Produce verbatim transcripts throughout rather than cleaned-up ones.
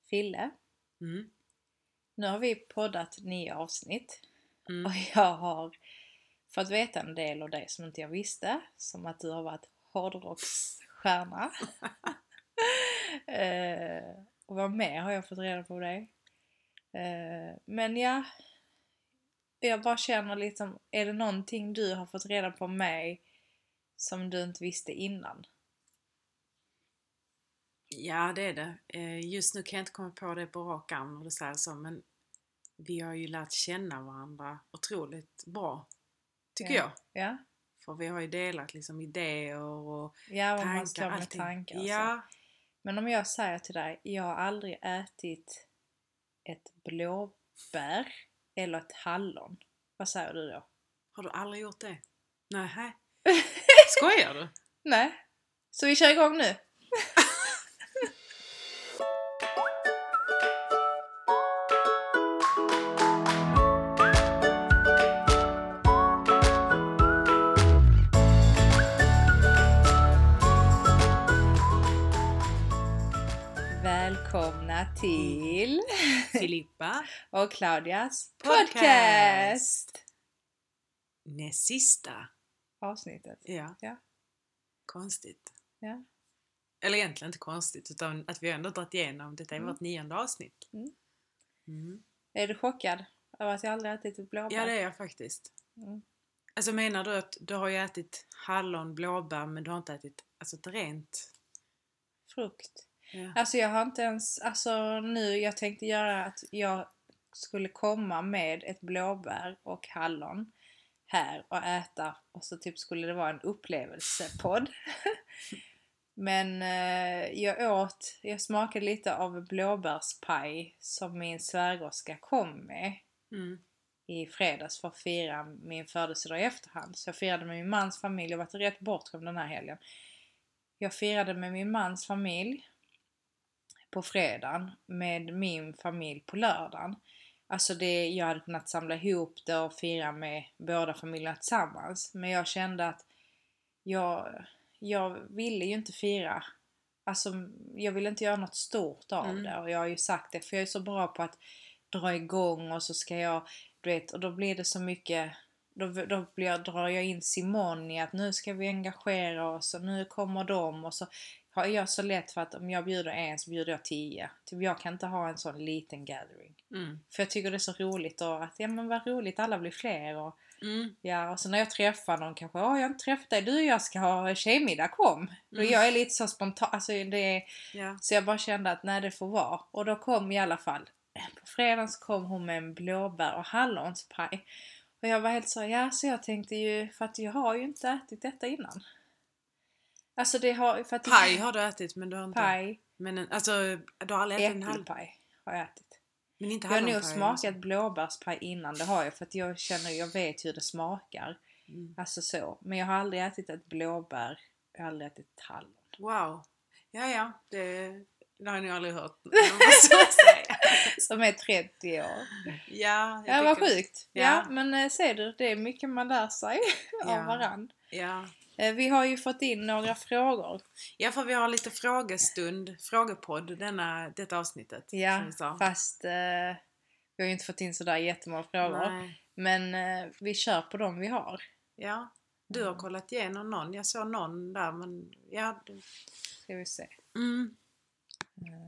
Fille. Mm. Nu har vi poddat nio avsnitt. Mm. Och jag har fått veta en del av dig som inte jag visste. Som att du har varit hårdrocksstjärna. eh, och vad mer har jag fått reda på dig. Eh, men ja, jag bara känner liksom, är det någonting du har fått reda på mig som du inte visste innan? Ja, det är det. Just nu kan jag inte komma på det på rak arm och det säger så, men vi har ju lärt känna varandra otroligt bra, tycker ja. jag. Ja. För vi har ju delat liksom idéer och ja, tankar. Man ska med allting. tankar och ja. så. Men om jag säger till dig, jag har aldrig ätit ett blåbär eller ett hallon. Vad säger du då? Har du aldrig gjort det? Nej. Skojar du? Nej. Så vi kör igång nu. Välkomna till Filippa och Claudias podcast. podcast. Näst sista Avsnittet. Ja. Ja. Konstigt. Ja. Eller egentligen inte konstigt, utan att vi ändå dragit igenom detta är Mm. vårt nionde avsnitt. Mm. Mm. Är du chockad över att jag aldrig ätit ett blåbär? Ja, det är jag faktiskt. Mm. Alltså menar du att du har ju ätit hallon, blåbär, men du har inte ätit alltså ett rent? Frukt. Ja. Alltså jag har inte ens, alltså nu jag tänkte göra att jag skulle komma med ett blåbär och hallon här och äta och så typ skulle det vara en upplevelsepodd. Men eh, jag åt, jag smakade lite av blåbärspaj som min svärgerska kom med Mm. i fredags för att fira min födelsedag i efterhand. Så jag firade med min mans familj, jag var rätt bortskämd den här helgen. Jag firade med min mans familj på fredagen med min familj på lördagen. Alltså det, jag hade kunnat samla ihop det och fira med båda familjerna tillsammans. Men jag kände att jag, jag ville ju inte fira. Alltså jag ville inte göra något stort av Mm. det. Och jag har ju sagt det, för jag är så bra på att dra igång och så ska jag, du vet, och då blir det så mycket. Då, då blir jag, drar jag in Simon i att nu ska vi engagera oss och nu kommer de och så har jag så lätt för att om jag bjuder en så bjuder jag tio. Typ jag kan inte ha en sån liten gathering. Mm. För jag tycker det är så roligt och att ja men vad roligt, alla blir fler och Mm. ja, och så när jag träffar någon kanske, åh jag har inte träffat dig, du jag ska ha tjejmiddag, kom. Mm. Och jag är lite så spontan, alltså det är, Ja. så jag bara kände att nej det får vara. Och då kom i alla fall, på fredagen så kom hon med en blåbär och hallonspaj. Och jag var helt så, ja så jag tänkte ju, för att jag har ju inte ätit detta innan. Alltså det har, för att Paj har du ätit, men du har inte... Paj, Men en, alltså, du har aldrig ätit en hallon. äppelpaj har jag ätit. Men inte Jag har nog hallonpaj, smakat alltså. blåbärspaj innan, det har jag, för att jag känner, jag vet hur det smakar. Mm. Alltså så. Men jag har aldrig ätit ett blåbär, jag har aldrig ätit ett hallon. Wow. Ja, ja. Det, det har jag nog aldrig hört. måste jag säga. Som är trettio år. Ja, jag Ja, vad tycker- sjukt. Ja. Ja. men eh, ser du, det är mycket man lär sig Ja. av varann. Ja. Eh, vi har ju fått in några frågor. ja, för vi har lite frågestund, frågepodd denna, detta avsnittet. som Ja, vi sa. fast eh, vi har ju inte fått in sådär jättemånga frågor. Nej. Men eh, vi kör på dem vi har. Ja, du har kollat igenom någon. Jag såg någon där, men ja. Du... Ska vi se. Mm. Mm.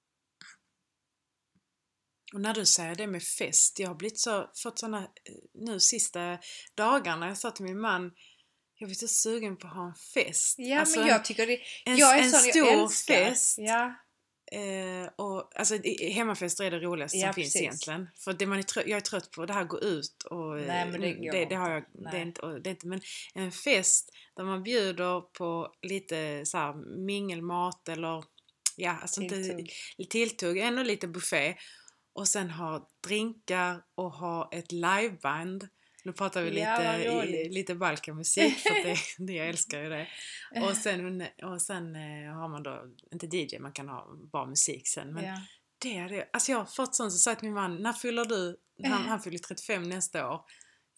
Och när du säger det med fest, jag har blivit så, fått såna nu sista dagarna, jag sa till min man, jag blir så sugen på att ha en fest. Ja, Alltså men jag tycker det, en, jag är en sån, stor jag älskar. fest. Ja, Eh, och, alltså i- hemmafester är det roligaste Ja, som finns precis. egentligen. För det man är trött, jag är trött på det här gå ut och Nej, men det eh, går det, det har jag inte. det är inte, och det är inte men en fest där man bjuder på lite så här mingelmat eller ja, alltså Tilltugg. inte tilltugg, ändå lite buffé och sen ha drinkar och ha ett liveband. Nu pratar vi Ja, vad lite, i, roligt. lite Balkanmusik för att det, det, jag älskar ju det. Och sen, och sen eh, har man då, inte D J, man kan ha bara musik sen. Men ja. det är det. Alltså jag har fått sånt, så sa till min man, när fyller du? Han, han fyller trettiofem nästa år.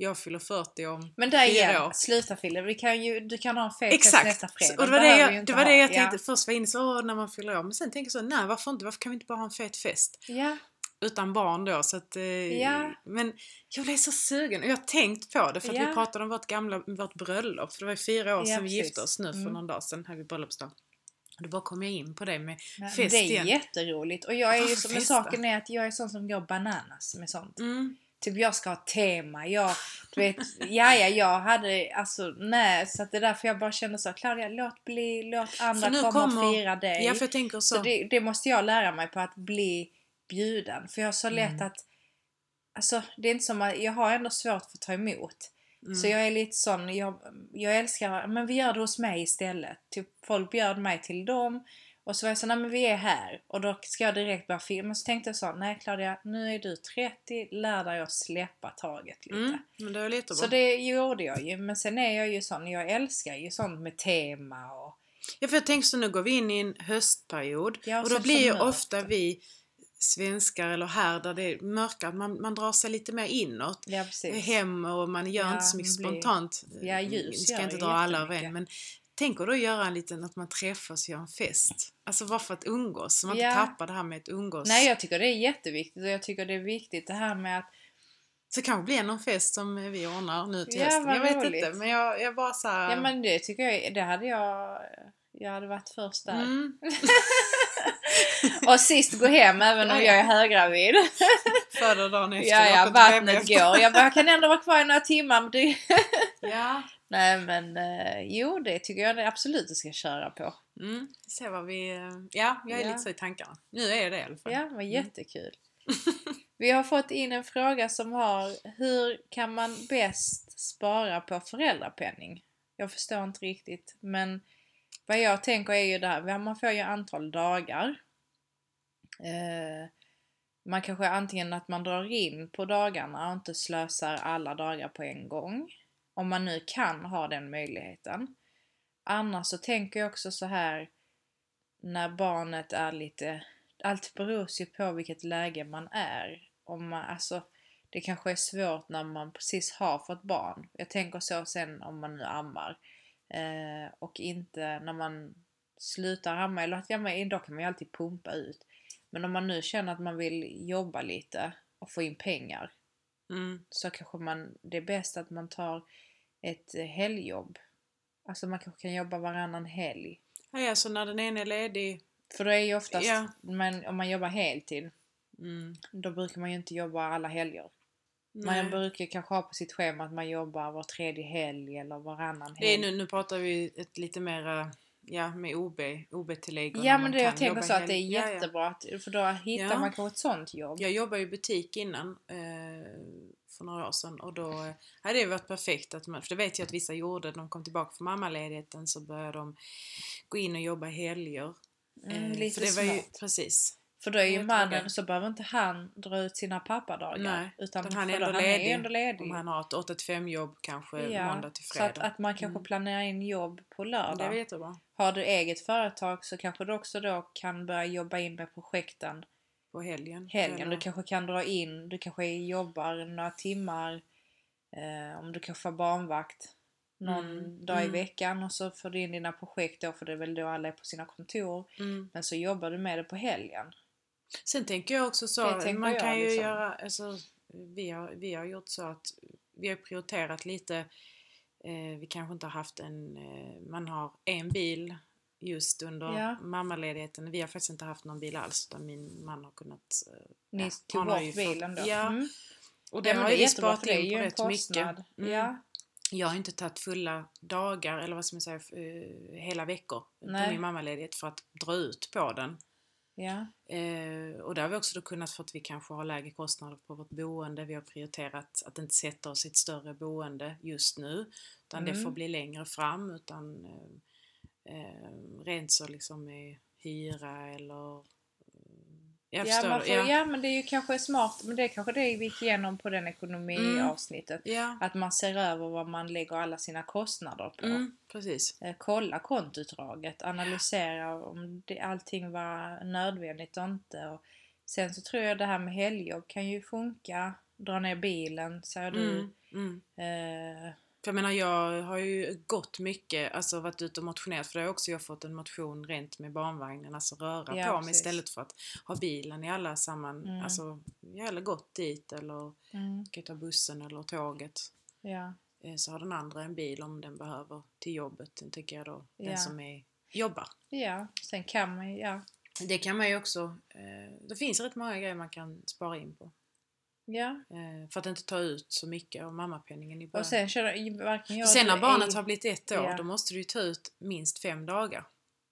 jag fyller fyrtio om Men där fyra igen, år. sluta Fille. Vi kan ju, du kan ha en fet Exakt. nästa fredag. Och det var det behöver ju jag, inte det var ha. det jag tänkte Ja. först var inne så åh, när man fyller år. Men sen tänker jag så, nej varför inte? Varför kan vi inte bara ha en fet fest? Ja. Utan barn då. Så att, eh, Ja. Men jag blev så sugen och jag har tänkt på det för att Ja. vi pratade om vårt gamla vårt bröllop. För det var ju fyra år Ja, sedan vi precis. gifte oss nu för Mm. någon dag sedan. Här vid bröllopsdag. Och då bara kom jag in på det med Men fest det är igen. jätteroligt. Och jag är ju Varför som, men festa? saken är att jag är sån som går bananas med sånt. Mm. Typ jag ska ha tema. Jag, du vet, ja, ja, jag hade, alltså nej. Så att det är därför jag bara känner så. Claudia, låt bli, låt andra nu komma kommer- och fira dig. Ja, för jag tänker så. Så det, det måste jag lära mig på, att bli bjuden. För jag har så lätt Mm. att, alltså det är inte som att, jag har ändå svårt för att ta emot. Mm. Så jag är lite sån, jag, jag älskar, men vi gör det hos mig istället. Typ folk bjöd mig till dem. Och så var jag så, nej men vi är här. Och då ska jag direkt börja filma. Men så tänkte jag så, nej Claudia, nu är du trettio, lär dig att släppa taget lite. Mm, men det är lite bra. Så det gjorde jag ju. Men sen är jag ju sån, jag älskar ju sånt med tema och... Ja, för jag tänker så nu går vi in i en höstperiod. Ja, och så då det blir ju för ofta mörkt. vi svenskar eller här där det är mörkare, man, man drar sig lite mer inåt. Ja, precis. Hem och man gör Ja, inte så mycket det blir- spontant. Ja, ljus Vi ska gör inte ju dra alla över jättemycket. en, men tänk att då göra en liten, att man träffas och gör en fest. Alltså bara för att umgås, så man Ja. inte tappar det här med att umgås. Nej, jag tycker det är jätteviktigt. Och jag tycker det är viktigt det här med att... Så kanske blir någon fest som vi ordnar nu till Ja, hösten. vad Jag vet roligt. inte, men jag, jag bara så här... Ja, men det tycker jag, det hade jag... Jag hade varit först där. Mm. Och sist gå hem även om Ja, ja. jag är höggravid. Före dagen efter. Ja, ja, åker till vattnet B B F. går. Jag bara, jag kan ändå vara kvar i några timmar. Men det... Ja. Nej, men eh, jo, det tycker jag det absolut du ska köra på. Mm. Se vad vi... Ja, jag är Ja. lite så i tankarna. Nu är det i alla fall. Ja, vad jättekul. Vi har fått in en fråga som har: hur kan man bäst spara på föräldrapenning? Jag förstår inte riktigt, men vad jag tänker är ju det här, man får ju antal dagar. Eh, man kanske antingen att man drar in på dagarna och inte slösar alla dagar på en gång. Om man nu kan ha den möjligheten. Annars så tänker jag också så här, när barnet är lite... Allt beror ju på vilket läge man är. Om man, alltså, det kanske är svårt när man precis har fått barn. Jag tänker så sen om man nu ammar. Eh, och inte när man slutar amma. Eller att ja, men då kan man ju alltid pumpa ut. Men om man nu känner att man vill jobba lite och få in pengar. Mm. Så kanske man, det är bäst att man tar ett helgjobb. Alltså man kanske kan jobba varannan helg. Ja, ja, så när den ena är ledig... För det är ju oftast, Ja. men om man jobbar heltid, Mm. då brukar man ju inte jobba alla helger. Nej. Man brukar kanske ha på sitt schema att man jobbar var tredje helg eller varannan Det är, helg. nu, nu pratar vi ett lite mer ja, med O B, O B-tillägg. och Ja, när men man det, jag kan tänker jobba så att det är helg. Ja, ja. jättebra, att, för då hittar Ja. man kanske ett sånt jobb. Jag jobbade i butik innan eh, för några år sedan och då eh, hade det varit perfekt att man, för det vet jag att vissa gjorde, när de kom tillbaka från mammaledigheten så började de gå in och jobba helger. Mm, Eh, lite för det var ju, smart. precis. För då är ju Jag mannen, tror så behöver inte han dra ut sina pappadagar. Nej, utan utan han är för då- ändå han ledig. är ändå ledig. Om han har ett åtta till fem jobb kanske Ja, måndag till så fredag. att, att man kanske Mm. planerar in jobb på Det lördag. var jättebra. Har du eget företag så kanske du också då kan börja jobba in med projekten På helgen. helgen. Eller- Du kanske kan dra in, du kanske jobbar några timmar eh, om du kanske får barnvakt någon Mm, dag i mm. veckan och så får du in dina projekt då, för det är väl då alla är på sina kontor. Mm. Men så jobbar du med det på helgen. Sen tänker jag också Det så, tänker man jag kan ju liksom. göra, alltså, vi, har, vi har gjort så att vi har prioriterat lite, eh, vi kanske inte har haft en, eh, man har en bil just under Ja. mammaledigheten. Vi har faktiskt inte haft någon bil alls utan min man har kunnat... Eh, Ni ja, tog han har bort ju fått- bilen då. Ja, Mm. och det Ja, men har det är ju vi jättebra, sparat för det är in ju på en rätt mycket. kostnad. Mm. Ja. Jag har inte tagit fulla dagar eller vad ska man säga, eh, hela veckor Nej. på min mammaledighet för att dra ut på den. Ja. Eh, och där har vi också då kunnat, för att vi kanske har lägre kostnader på vårt boende. Vi har prioriterat att inte sätta oss i ett större boende just nu. Utan Mm. det får bli längre fram. Utan eh, eh, rent så liksom med hyra eller... Eh, jag Ja, förstår. man får, ja. ja men det är ju kanske smart, men det är kanske det vi gick igenom på den ekonomiavsnittet. Ja. Att man ser över vad man lägger alla sina kostnader på. Mm, precis. Eh, kolla kontoutdraget, analysera om det, allting var nödvändigt och inte. Och sen så tror jag det här med helgjobb kan ju funka dra ner bilen, säger du. Mm, mm. Eh, För jag menar, jag har ju gått mycket, alltså varit ute och motionerat, för det har också jag fått en motion rent med barnvagnen, alltså röra Ja, på mig precis. istället för att ha bilen i alla samman, Mm. alltså jag har gått dit eller mm, ska ta bussen eller tåget. ja, Eh, Så har den andra en bil om den behöver till jobbet, den tycker jag då, Ja. den som är, jobbar. ja, sen kan man ju, ja. Det kan man ju också, eh, det finns rätt många grejer man kan spara in på. Ja, Eh, för att inte ta ut så mycket av mammapenningen i början. och sen känner varken jag För sen när du barnet är- har blivit ett år, Ja. då måste du ju ta ut minst fem dagar.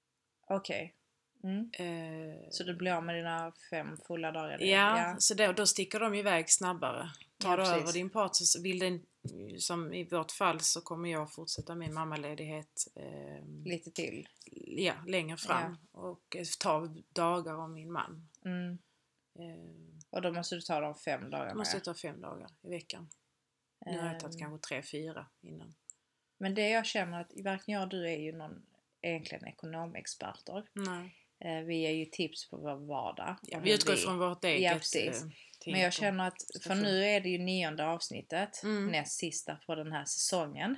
Okej. Mm. Eh, Så du blir av med dina fem fulla dagar? nu? ja, så då, då sticker de iväg snabbare. Tar Ja, du precis. över din part så vill den, som i vårt fall, så kommer jag fortsätta min mammaledighet eh, Lite till. ja, längre fram. Och eh, ta dagar av min man. Mm. Eh, Och då måste du ta de fem dagarna. jag måste ta fem dagar i veckan. Nu har jag tagit Ehm, kanske tre, fyra innan. Men det jag känner att varken jag och du är ju någon egentligen ekonomexperter. Nej. Eh, Vi ger ju tips på vår vardag. Ja, om vi hur utgår från vårt eget Ja, precis. eh, Men jag tänk och- känner att, för station. nu är det ju nionde avsnittet, Mm. näst sista på den här säsongen.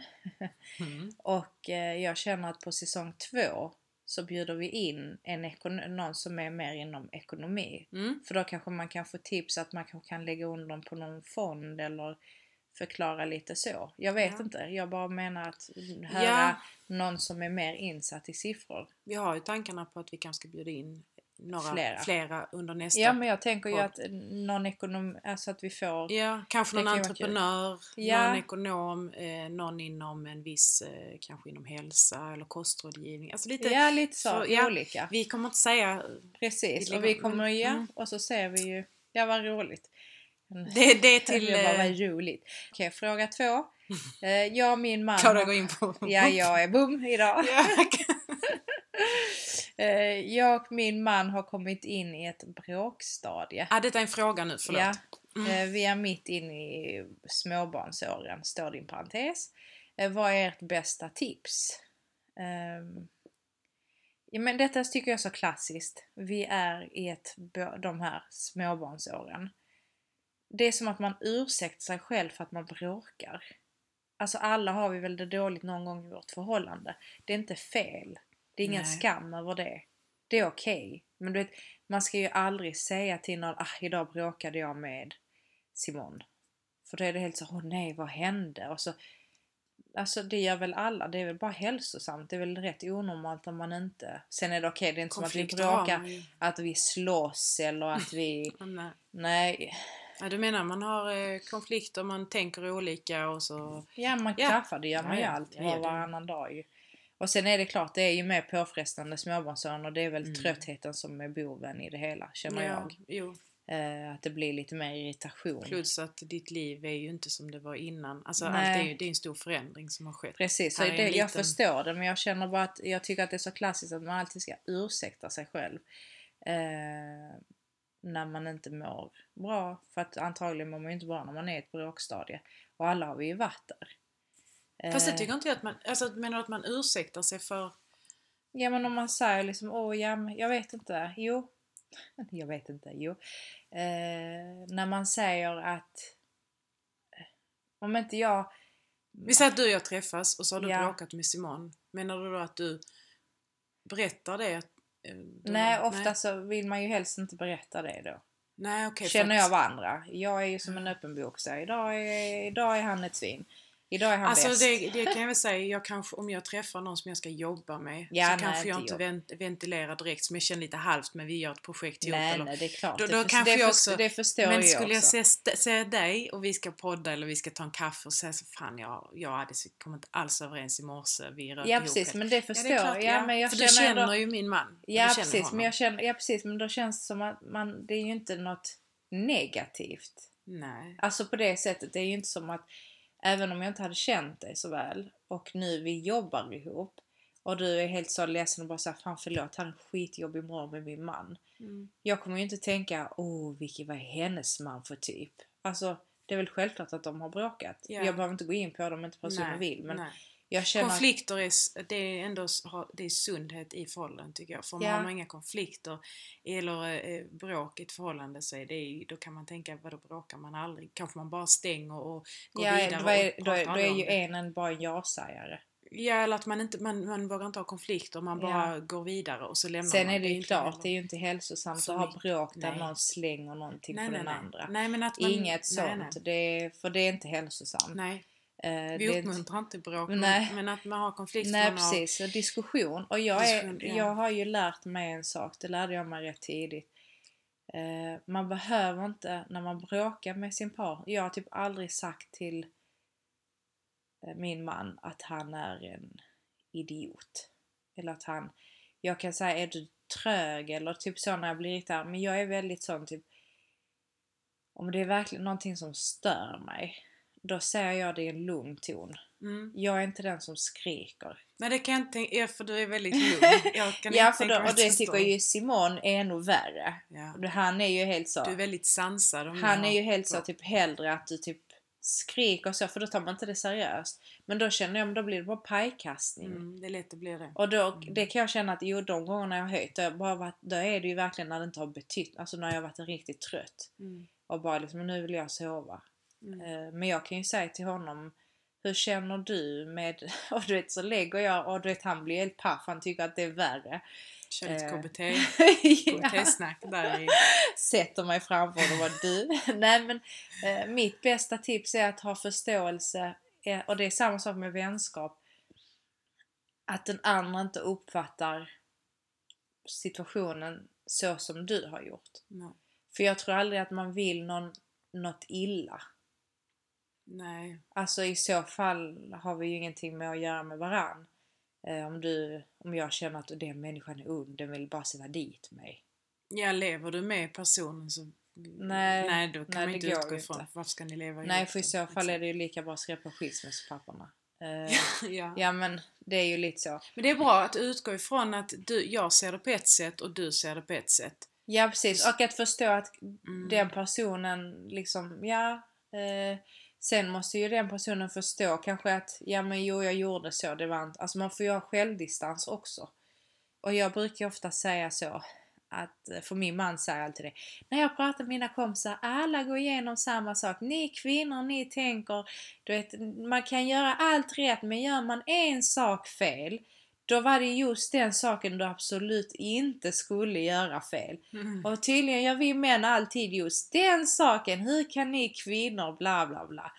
Mm. Och eh, jag känner att på säsong två så bjuder vi in en ekon- någon som är mer inom ekonomi. Mm. För då kanske man kan få tips att man kanske kan lägga undan dem på någon fond eller förklara lite så. Jag vet Ja. inte, jag bara menar att höra Ja. någon som är mer insatt i siffror. Vi har ju tankarna på att vi kanske ska bjuda in några Flera. flera, under nästa. Ja, men jag tänker ju podd. att någon ekonom, alltså att vi får... Ja, kanske Det någon kan ju vara kul. entreprenör, Ja. någon ekonom, eh, någon inom en viss, eh, kanske inom hälsa eller kostrådgivning. Alltså lite, Ja, lite så, så, ja. olika. vi kommer inte säga, Precis, vi och vi lägger- kommer mm, ja, mm. och så ser vi ju, ja vad roligt. det, det är till, Jag bara, eh, vad roligt. Okej, fråga två. Eh, jag och min man... Klara har- gå in på. Ja, jag är bum idag. Ja. Eh, jag och min man har kommit in i ett bråkstadie. ah, detta är en fråga nu, förlåt. Ja, Mm. eh, vi är mitt inne i småbarnsåren, står det i en parentes. Eh, vad är ert bästa tips? Ehm, ja, men detta tycker jag är så klassiskt. Vi är i ett, de här småbarnsåren. Det är som att man ursäktar sig själv för att man bråkar. Alltså alla har vi väl det dåligt någon gång i vårt förhållande. Det är inte fel. Det är ingen Nej. skam över det. Det är okej. Okay. Men du vet, man ska ju aldrig säga till någon, ah, idag bråkade jag med Simon. För då är det helt så, åh nej, vad hände? Och så, alltså det gör väl alla. Det är väl bara hälsosamt. Det är väl rätt onormalt om man inte... Sen är det okej, okay, det är inte som att vi Konflikter har bråkar, man ju. att vi slåss eller att vi... Nej. nej... Ja, du menar man har eh, konflikter, man tänker olika och så... Ja, man Ja. klaffar, det gör man Ja, ju ja. alltid Ja, ja, var det- varannan dag ju. Och sen är det klart, det är ju mer påfrestande småbarnsåren och det är väl Mm. tröttheten som är boven i det hela, känner ja, jag. Jo. Eh, att det blir lite mer irritation. Plus att ditt liv är ju inte som det var innan. Alltså Nej. allt är ju, det är en stor förändring som har skett. Precis, så Här är det, en jag liten- förstår det, men jag känner bara att jag tycker att det är så klassiskt att man alltid ska ursäkta sig själv. Eh, när man inte mår bra. För att antagligen mår man ju inte bra när man är i ett bråkstadie. Och alla har vi ju varit där. Fast det Eh, tycker inte jag att man, alltså menar du att man ursäktar sig för... Ja, men om man säger liksom, åh ja, men jag vet inte, jo. Jag vet inte, jo. Eh, när man säger att om inte jag... Vi säger att du och jag träffas och så har du Ja. bråkat med Simon. Menar du då att du berättar det? Att, eh, du, Nej, ofta så vill man ju helst inte berätta det då. Nej, okej. för Känner att- jag varandra. Jag är ju som en öppen bok. Så idag, är, idag är han ett svin. Idag är han Alltså bäst. det, det kan jag väl säga, jag kanske, om jag träffar någon som jag ska jobba med Ja, så nej, kanske jag inte inte vent, ventilerar direkt som jag känner lite halvt men vi gör ett projekt ihop. nej, eller, nej, det är klart. Då- det, då för, kanske det, jag för, också- det förstår men jag skulle jag också. se, se dig och vi ska podda eller vi ska ta en kaffe och säga så fan jag, jag hade, kom inte alls överens i morse, vi rök Ja, ihop precis. helt." Men det Ja, förstår det är klart, jag. Ja, men jag för känner du känner ändå... ju min man. och Ja, du känner precis. honom. Men jag känner, ja, precis. Men då känns det som att man, det är ju inte något negativt. Nej. Alltså på det sättet. Det är ju inte som att även om jag inte hade känt dig så väl och nu vi jobbar ihop och du är helt så ledsen och bara säger fan förlåt, han är skitjobbig morgon med min man. Mm. Jag kommer ju inte tänka, åh vilket var hennes man för typ. Alltså det är väl självklart att de har bråkat. Ja. Jag behöver inte gå in på dem, inte personen Nej, vill. Men nej. Jag känner konflikter är, det är ändå det är sundhet i förhållanden tycker jag. För om Ja. man har inga konflikter eller eh, bråk i ett förhållande så är det, då kan man tänka, vadå bråkar man aldrig? Kanske man bara stänger och går ja, vidare då är, och då, pratar är- då aldrig är om ju det. en en bara en ja-sägare. Ja, eller att man inte, man, man vågar inte ha konflikter, man bara Ja. går vidare och så lämnar Sen man. är det ju inte klart, heller- det är ju inte hälsosamt för att ha mycket. bråk där Nej. någon slänger någonting nej, på nej, den nej. andra. Nej, men att man, Inget nej, sånt, nej. Det är, för det är inte hälsosamt. Nej, Eh, vi det, uppmuntrar inte bråk, Nej. men, men att man har konflikt Nej från av- precis, och diskussion. Och jag, är, Diskussion, ja. jag har ju lärt mig en sak, det lärde jag mig rätt tidigt. Eh, man behöver inte, när man bråkar med sin par, jag har typ aldrig sagt till eh, min man att han är en idiot. Eller att han, jag kan säga är du trög eller typ så när jag blir riktigt arg. Men jag är väldigt sån typ, om det är verkligen någonting som stör mig, då säger jag det i en lugn ton. Mm. Jag är inte den som skriker. Nej, det kan jag inte tänka, ja, för du är väldigt lugn. Jag kan Ja, inte för tänka då, mig och det att tycker stå. ju Simon är ännu värre. Ja. Han är ju helt så. Du är väldigt sansad. Om Han ni är har ju helt så bråk. typ hellre att du typ skriker så, för då tar man inte det seriöst. Men då känner jag, men då blir det bara pajkastning. Mm, det är lätt att bli det. Och då, Mm. det kan jag känna att jo, de gångerna jag har höjt, då, har jag bara varit, då är det ju verkligen när det inte har betytt, alltså när jag har varit riktigt trött. Mm. Och bara liksom, nu vill jag sova. Mm. Eh, Men jag kan ju säga till honom, hur känner du med, och du vet så lägger jag, och du vet han blir helt paff, han tycker att det är värre. Kör lite Eh. K B T. Ja. K B T-snack där i... Sätter mig framför och var du. Nej men eh, mitt bästa tips är att ha förståelse, eh, och det är samma sak med vänskap. Att den andra inte uppfattar situationen så som du har gjort. Nej. För jag tror aldrig att man vill någon, något illa. Nej. Alltså i så fall har vi ju ingenting med att göra med varann. Eh, om, du, om jag känner att den människan är ond, den vill bara sätta dit mig. Ja, lever du med personen så... Nej, nej då kan nej, man det inte går utgå ju ifrån. inte. Varför ska ni leva Nej, ihop för i då? så fall Exakt. är det ju lika bra att skriva på skilsmässopapperna. Eh, ja. ja men det är ju lite så. Men det är bra att utgå ifrån att du, jag ser det på ett sätt och du ser det på ett sätt. Ja precis, och att förstå att Mm. den personen liksom, ja, eh, sen måste ju den personen förstå kanske att, ja men jo jag gjorde så, det var inte, alltså man får ju ha självdistans också. Och jag brukar ofta säga så, att, för min man säger alltid det, när jag pratar med mina kompisar, alla går igenom samma sak, ni kvinnor, ni tänker, du vet, man kan göra allt rätt, men gör man en sak fel, då var det just den saken du absolut inte skulle göra fel. Mm. Och tydligen gör vi män alltid just den saken. Hur kan ni kvinnor bla bla bla.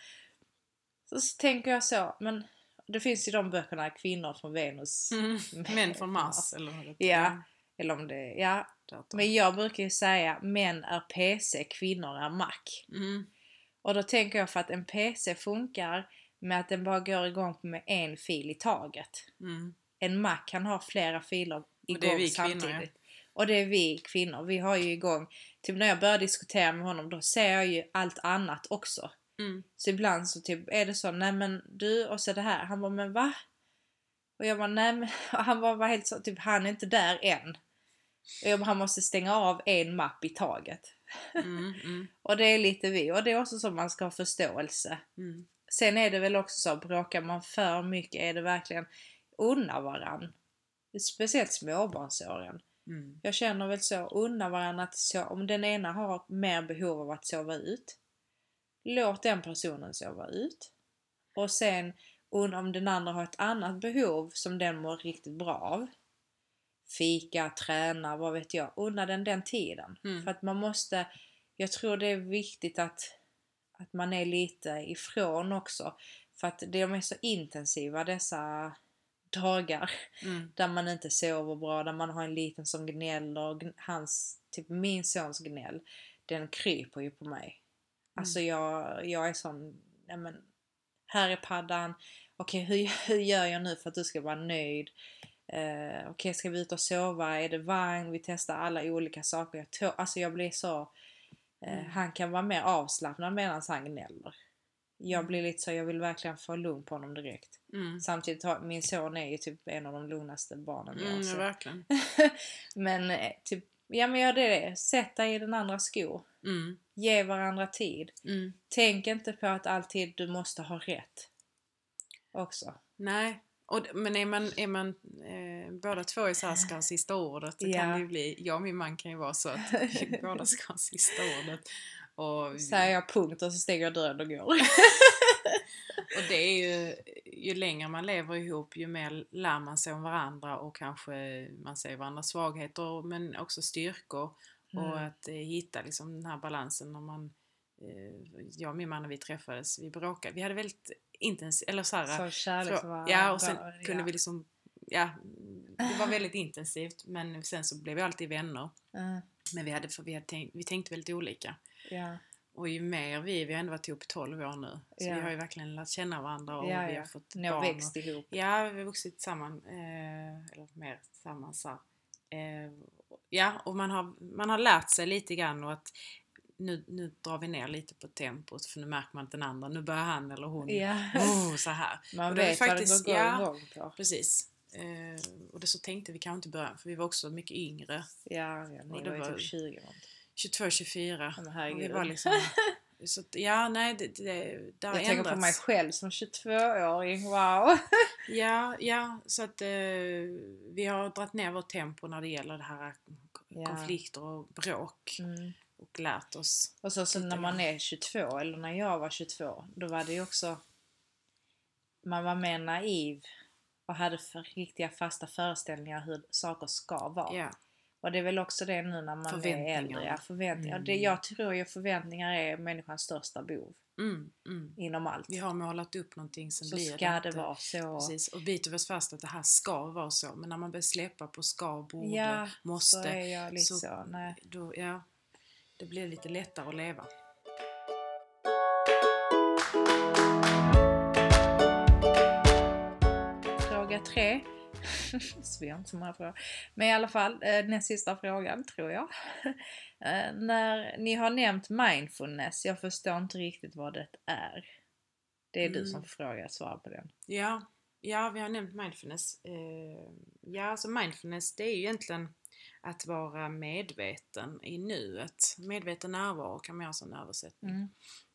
Så, så tänker jag så. Men det finns ju de böckerna, Kvinnor från Venus. Mm. Män från Mars. Eller vad det Ja. Eller om det, ja. Dator. Men jag brukar ju säga, män är P C, kvinnor är Mac. Mm. Och då tänker jag för att en P C funkar med att den bara går igång med en fil i taget. Mm. En Mac kan ha flera filer Och det är igång vi kvinnor, samtidigt. Och det är vi kvinnor. Vi har ju igång, typ när jag börjar diskutera med honom, då ser jag ju allt annat också. Mm. Så ibland så typ är det så, nej men du, och så det här. Han bara, men va? Och jag bara, nej men, och han bara var helt så, typ han är inte där än. Och jag bara, han måste stänga av en mapp i taget. Mm. Mm. Och det är lite vi. Och det är också så man ska ha förståelse. Mm. Sen är det väl också så, bråkar man för mycket är det verkligen unna varann. Speciellt småbarnsåren. Mm. Jag känner väl så, unna varandra att så, om den ena har mer behov av att sova ut, låt den personen sova ut. Och sen om den andra har ett annat behov som den mår riktigt bra av, fika, träna, vad vet jag, unna den den tiden. Mm. För att man måste, jag tror det är viktigt att, att man är lite ifrån också. För att de är så intensiva dessa dagar. Mm. Där man inte sover bra, där man har en liten som gnäller. Hans, typ min sons gnäll, den kryper ju på mig. Alltså jag, jag är sån, nej men, här är paddan. Okej, hur, hur gör jag nu för att du ska vara nöjd? Eh, Okej, ska vi ut och sova? Är det vagn? Vi testar alla olika saker. Jag tog, alltså jag blir så, eh, Mm. han kan vara mer avslappnad medan han gnäller. Jag Mm. blir lite så, jag vill verkligen få lugn på honom direkt. Mm. Samtidigt har min son är ju typ en av de lugnaste barnen jag har Mm, ja, sett. verkligen. Men eh, typ, ja men gör det det. Sätt dig i den andra skor. Mm. Ge varandra tid. Mm. Tänk inte på att alltid du måste ha rätt. Också. Nej. Och, men är man, är man eh, båda två är så här ska ha sista ordet, så Ja. kan det ju bli, jag och min man kan ju vara så att båda ska ha sista ordet. Och, Säger jag punkt och så stänger jag dörren och går. och det är ju, ju längre man lever ihop, ju mer lär man sig om varandra och kanske man ser varandras svagheter men också styrkor. Mm. Och att eh, hitta liksom den här balansen när man, eh, jag och min man när vi träffades, vi bråkade, vi hade väldigt intensivt, eller så här, Så kärlek som var ja, och sen bra, kunde ja. vi liksom, ja, det var väldigt intensivt, men sen så blev vi alltid vänner. Mm. Men vi hade, för vi hade tänkt, vi tänkte väldigt olika. Ja. Och ju mer vi, vi har ändå varit ihop i tolv år nu, så Ja. vi har ju verkligen lärt känna varandra och Ja, vi ja. har fått Ni har barn. växt och, ihop. ja, vi har vuxit samman, eh, eller mer tillsammans så här. Eh, ja, och man har, man har lärt sig lite grann och att nu, nu drar vi ner lite på tempot, för nu märker man att den andra, nu börjar han eller hon Ja. oh, så här. Man Och det är vet faktiskt, vad det går ja, igång på. precis. Eh, och det så tänkte vi kanske inte i början, för vi var också mycket yngre. Ja, ja, ni Och det var ju var- typ tjugo. va? tjugotvå tjugofyra. Men Och herregud. vi var liksom, så att, ja, nej, det, det, det har Jag tänker på ändrats. mig själv som tjugotvååring. Wow! Ja, ja, så att eh, vi har dragit ner vårt tempo när det gäller det här Ja. konflikter och bråk Mm. och lärt oss. Och så, så Lite när man grann. är tjugotvå, eller när jag var tjugotvå, då var det ju också, man var mer naiv och hade för riktiga fasta föreställningar hur saker ska vara. Ja, Och det är väl också det nu när man är Förväntningar. äldre. Ja, förväntningar. Mm. Det, jag tror ju förväntningar är människans största behov mm, mm. inom allt. Vi har målat upp någonting som Så blir ska det inte. vara så. Precis, och biter vi oss fast att det här ska vara så. Men när man börjar släppa på ska, borde, Ja, så måste, är jag lite så- så. Nej. då, ja, det blir lite lättare att leva. Fråga tre. Så vi har inte så många frågor. Men i alla fall, eh, näst sista frågan tror jag. Eh, när ni har nämnt mindfulness, jag förstår inte riktigt vad det är. Det är du Mm. som får fråga, svara på den. Ja, ja, vi har nämnt mindfulness. Eh, ja, alltså mindfulness, det är ju egentligen att vara medveten i nuet. Medveten närvaro kan man göra som en översättning. Mm.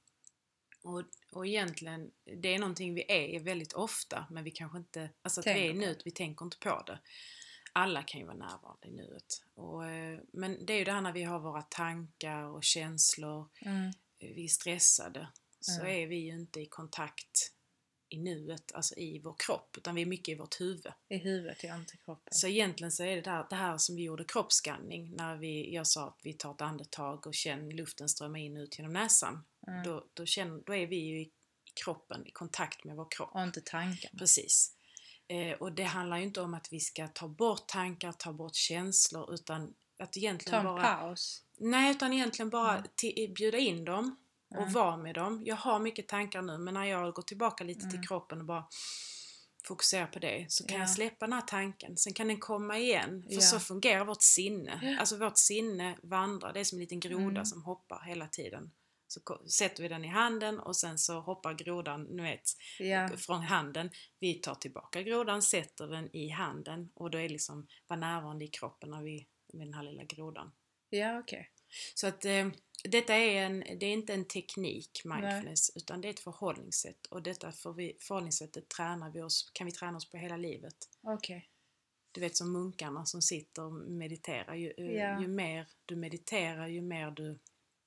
Och, och egentligen, det är någonting vi är väldigt ofta, men vi kanske inte, alltså att vi är Tänker i på nuet, vi tänker inte på det. Alla kan ju vara närvarande i nuet. Och, eh, men det är ju det här när vi har våra tankar och känslor, Mm. vi är stressade, så Mm. är vi ju inte i kontakt i nuet, alltså i vår kropp, utan vi är mycket i vårt huvud. I huvudet, ja, inte kroppen. Så egentligen så är det där, det här som vi gjorde kroppsskanning, när vi, jag sa att vi tar ett andetag och känner luften strömma in ut genom näsan. Mm. Då, då, känner, då är vi ju i, i kroppen, i kontakt med vår kropp. Och inte tanken. Precis. Eh, och det handlar ju inte om att vi ska ta bort tankar, ta bort känslor, utan att Ta egentligen en bara... paus. Nej, utan egentligen bara Mm. ti- bjuda in dem och Mm. vara med dem. Jag har mycket tankar nu, men när jag går tillbaka lite Mm. till kroppen och bara fokuserar på det, så kan Ja. jag släppa den här tanken. Sen kan den komma igen, för Ja. så fungerar vårt sinne. Ja. Alltså vårt sinne vandrar, det är som en liten groda Mm. som hoppar hela tiden. Så ko- sätter vi den i handen och sen så hoppar grodan, ni vet, Ja. från handen. Vi tar tillbaka grodan, sätter den i handen och då är liksom vara närvarande i kroppen när vi, med den här lilla grodan. Ja, okej. Så att eh, detta är, en, det är inte en teknik, mindfulness, utan det är ett förhållningssätt. Och detta för vi, förhållningssättet tränar vi oss, kan vi träna oss på hela livet. Okej. Du vet som munkarna som sitter och mediterar. Ju, eh, Ja. ju mer du mediterar, ju mer du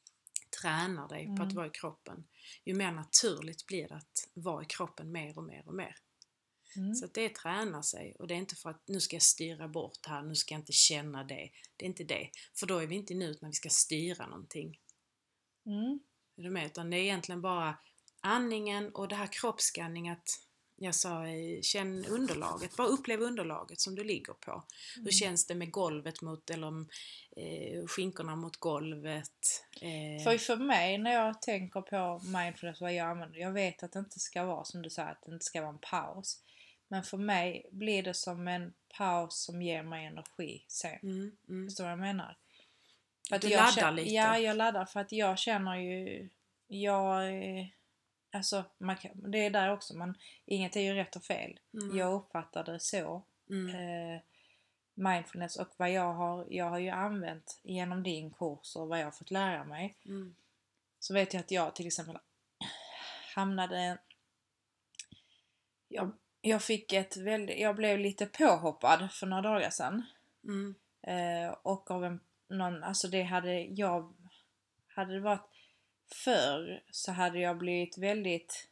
tränar dig på att Mm. vara i kroppen. Ju mer naturligt blir det att vara i kroppen mer och mer och mer. Mm. Så att det tränar sig, och det är inte för att nu ska jag styra bort här, nu ska jag inte känna det. Det är inte det, för då är vi inte i nuet när vi ska styra någonting. Mm. Är du med? Utan det är egentligen bara andningen och det här kroppsskanning, att jag sa, eh, känn underlaget, bara upplev underlaget som du ligger på. Mm. Hur känns det med golvet mot, eller eh, skinkorna mot golvet? Eh, För, för mig när jag tänker på mindfulness, vad jag använder, jag vet att det inte ska vara som du säger, att det inte ska vara en paus. Men för mig blir det som en paus som ger mig energi sen. mm, mm. Förstår du vad jag menar? För att Du jag laddar känner, lite. Ja, jag laddar för att jag känner ju, jag, eh, alltså man kan, det är där också, man, inget är ju rätt och fel. Mm. Jag uppfattar det så. Mm. Eh, mindfulness och vad jag har, jag har ju använt genom din kurs och vad jag har fått lära mig. Mm. Så vet jag att jag till exempel hamnade, jag, jag fick ett väldigt, jag blev lite påhoppad för några dagar sedan. Mm. Eh, och av en, någon, alltså det hade jag, hade det varit förr så hade jag blivit väldigt,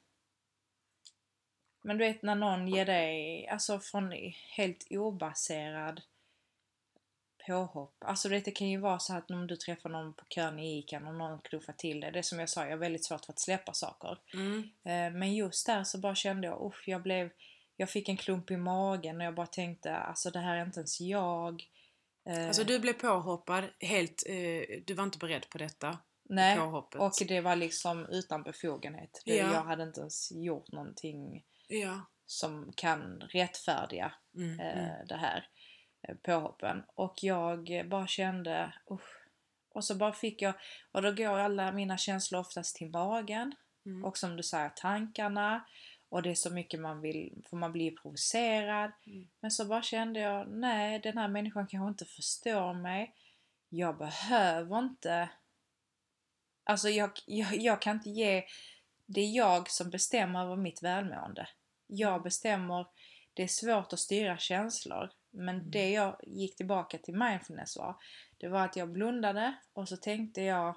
men du vet när någon ger dig, alltså från helt obaserad påhopp. Alltså det kan ju vara så att om du träffar någon på kön i Ican och någon knuffar till det. Det är som jag sa, jag har väldigt svårt för att släppa saker. Mm. Eh, men just där så bara kände jag, usch, jag blev, jag fick en klump i magen och jag bara tänkte, alltså det här är inte ens jag. Eh, Alltså du blev påhoppad helt, eh, du var inte beredd på detta? nej, Påhoppet. och det var liksom utan befogenhet. Det, Ja. Jag hade inte ens gjort någonting Ja. som kan rättfärdiga Mm. eh, Mm. det här eh, påhoppen. Och jag bara kände, usch. Och så bara fick jag, och då går alla mina känslor oftast till magen. Mm. Och som du säger, tankarna. Och det är så mycket man vill, för man blir provocerad. Mm. Men så bara kände jag, nej, den här människan kanske inte förstår mig. Jag behöver inte, alltså jag, jag, jag kan inte ge, det är jag som bestämmer över mitt välmående. Jag bestämmer, det är svårt att styra känslor. Men Mm. det jag gick tillbaka till mindfulness var, det var att jag blundade och så tänkte jag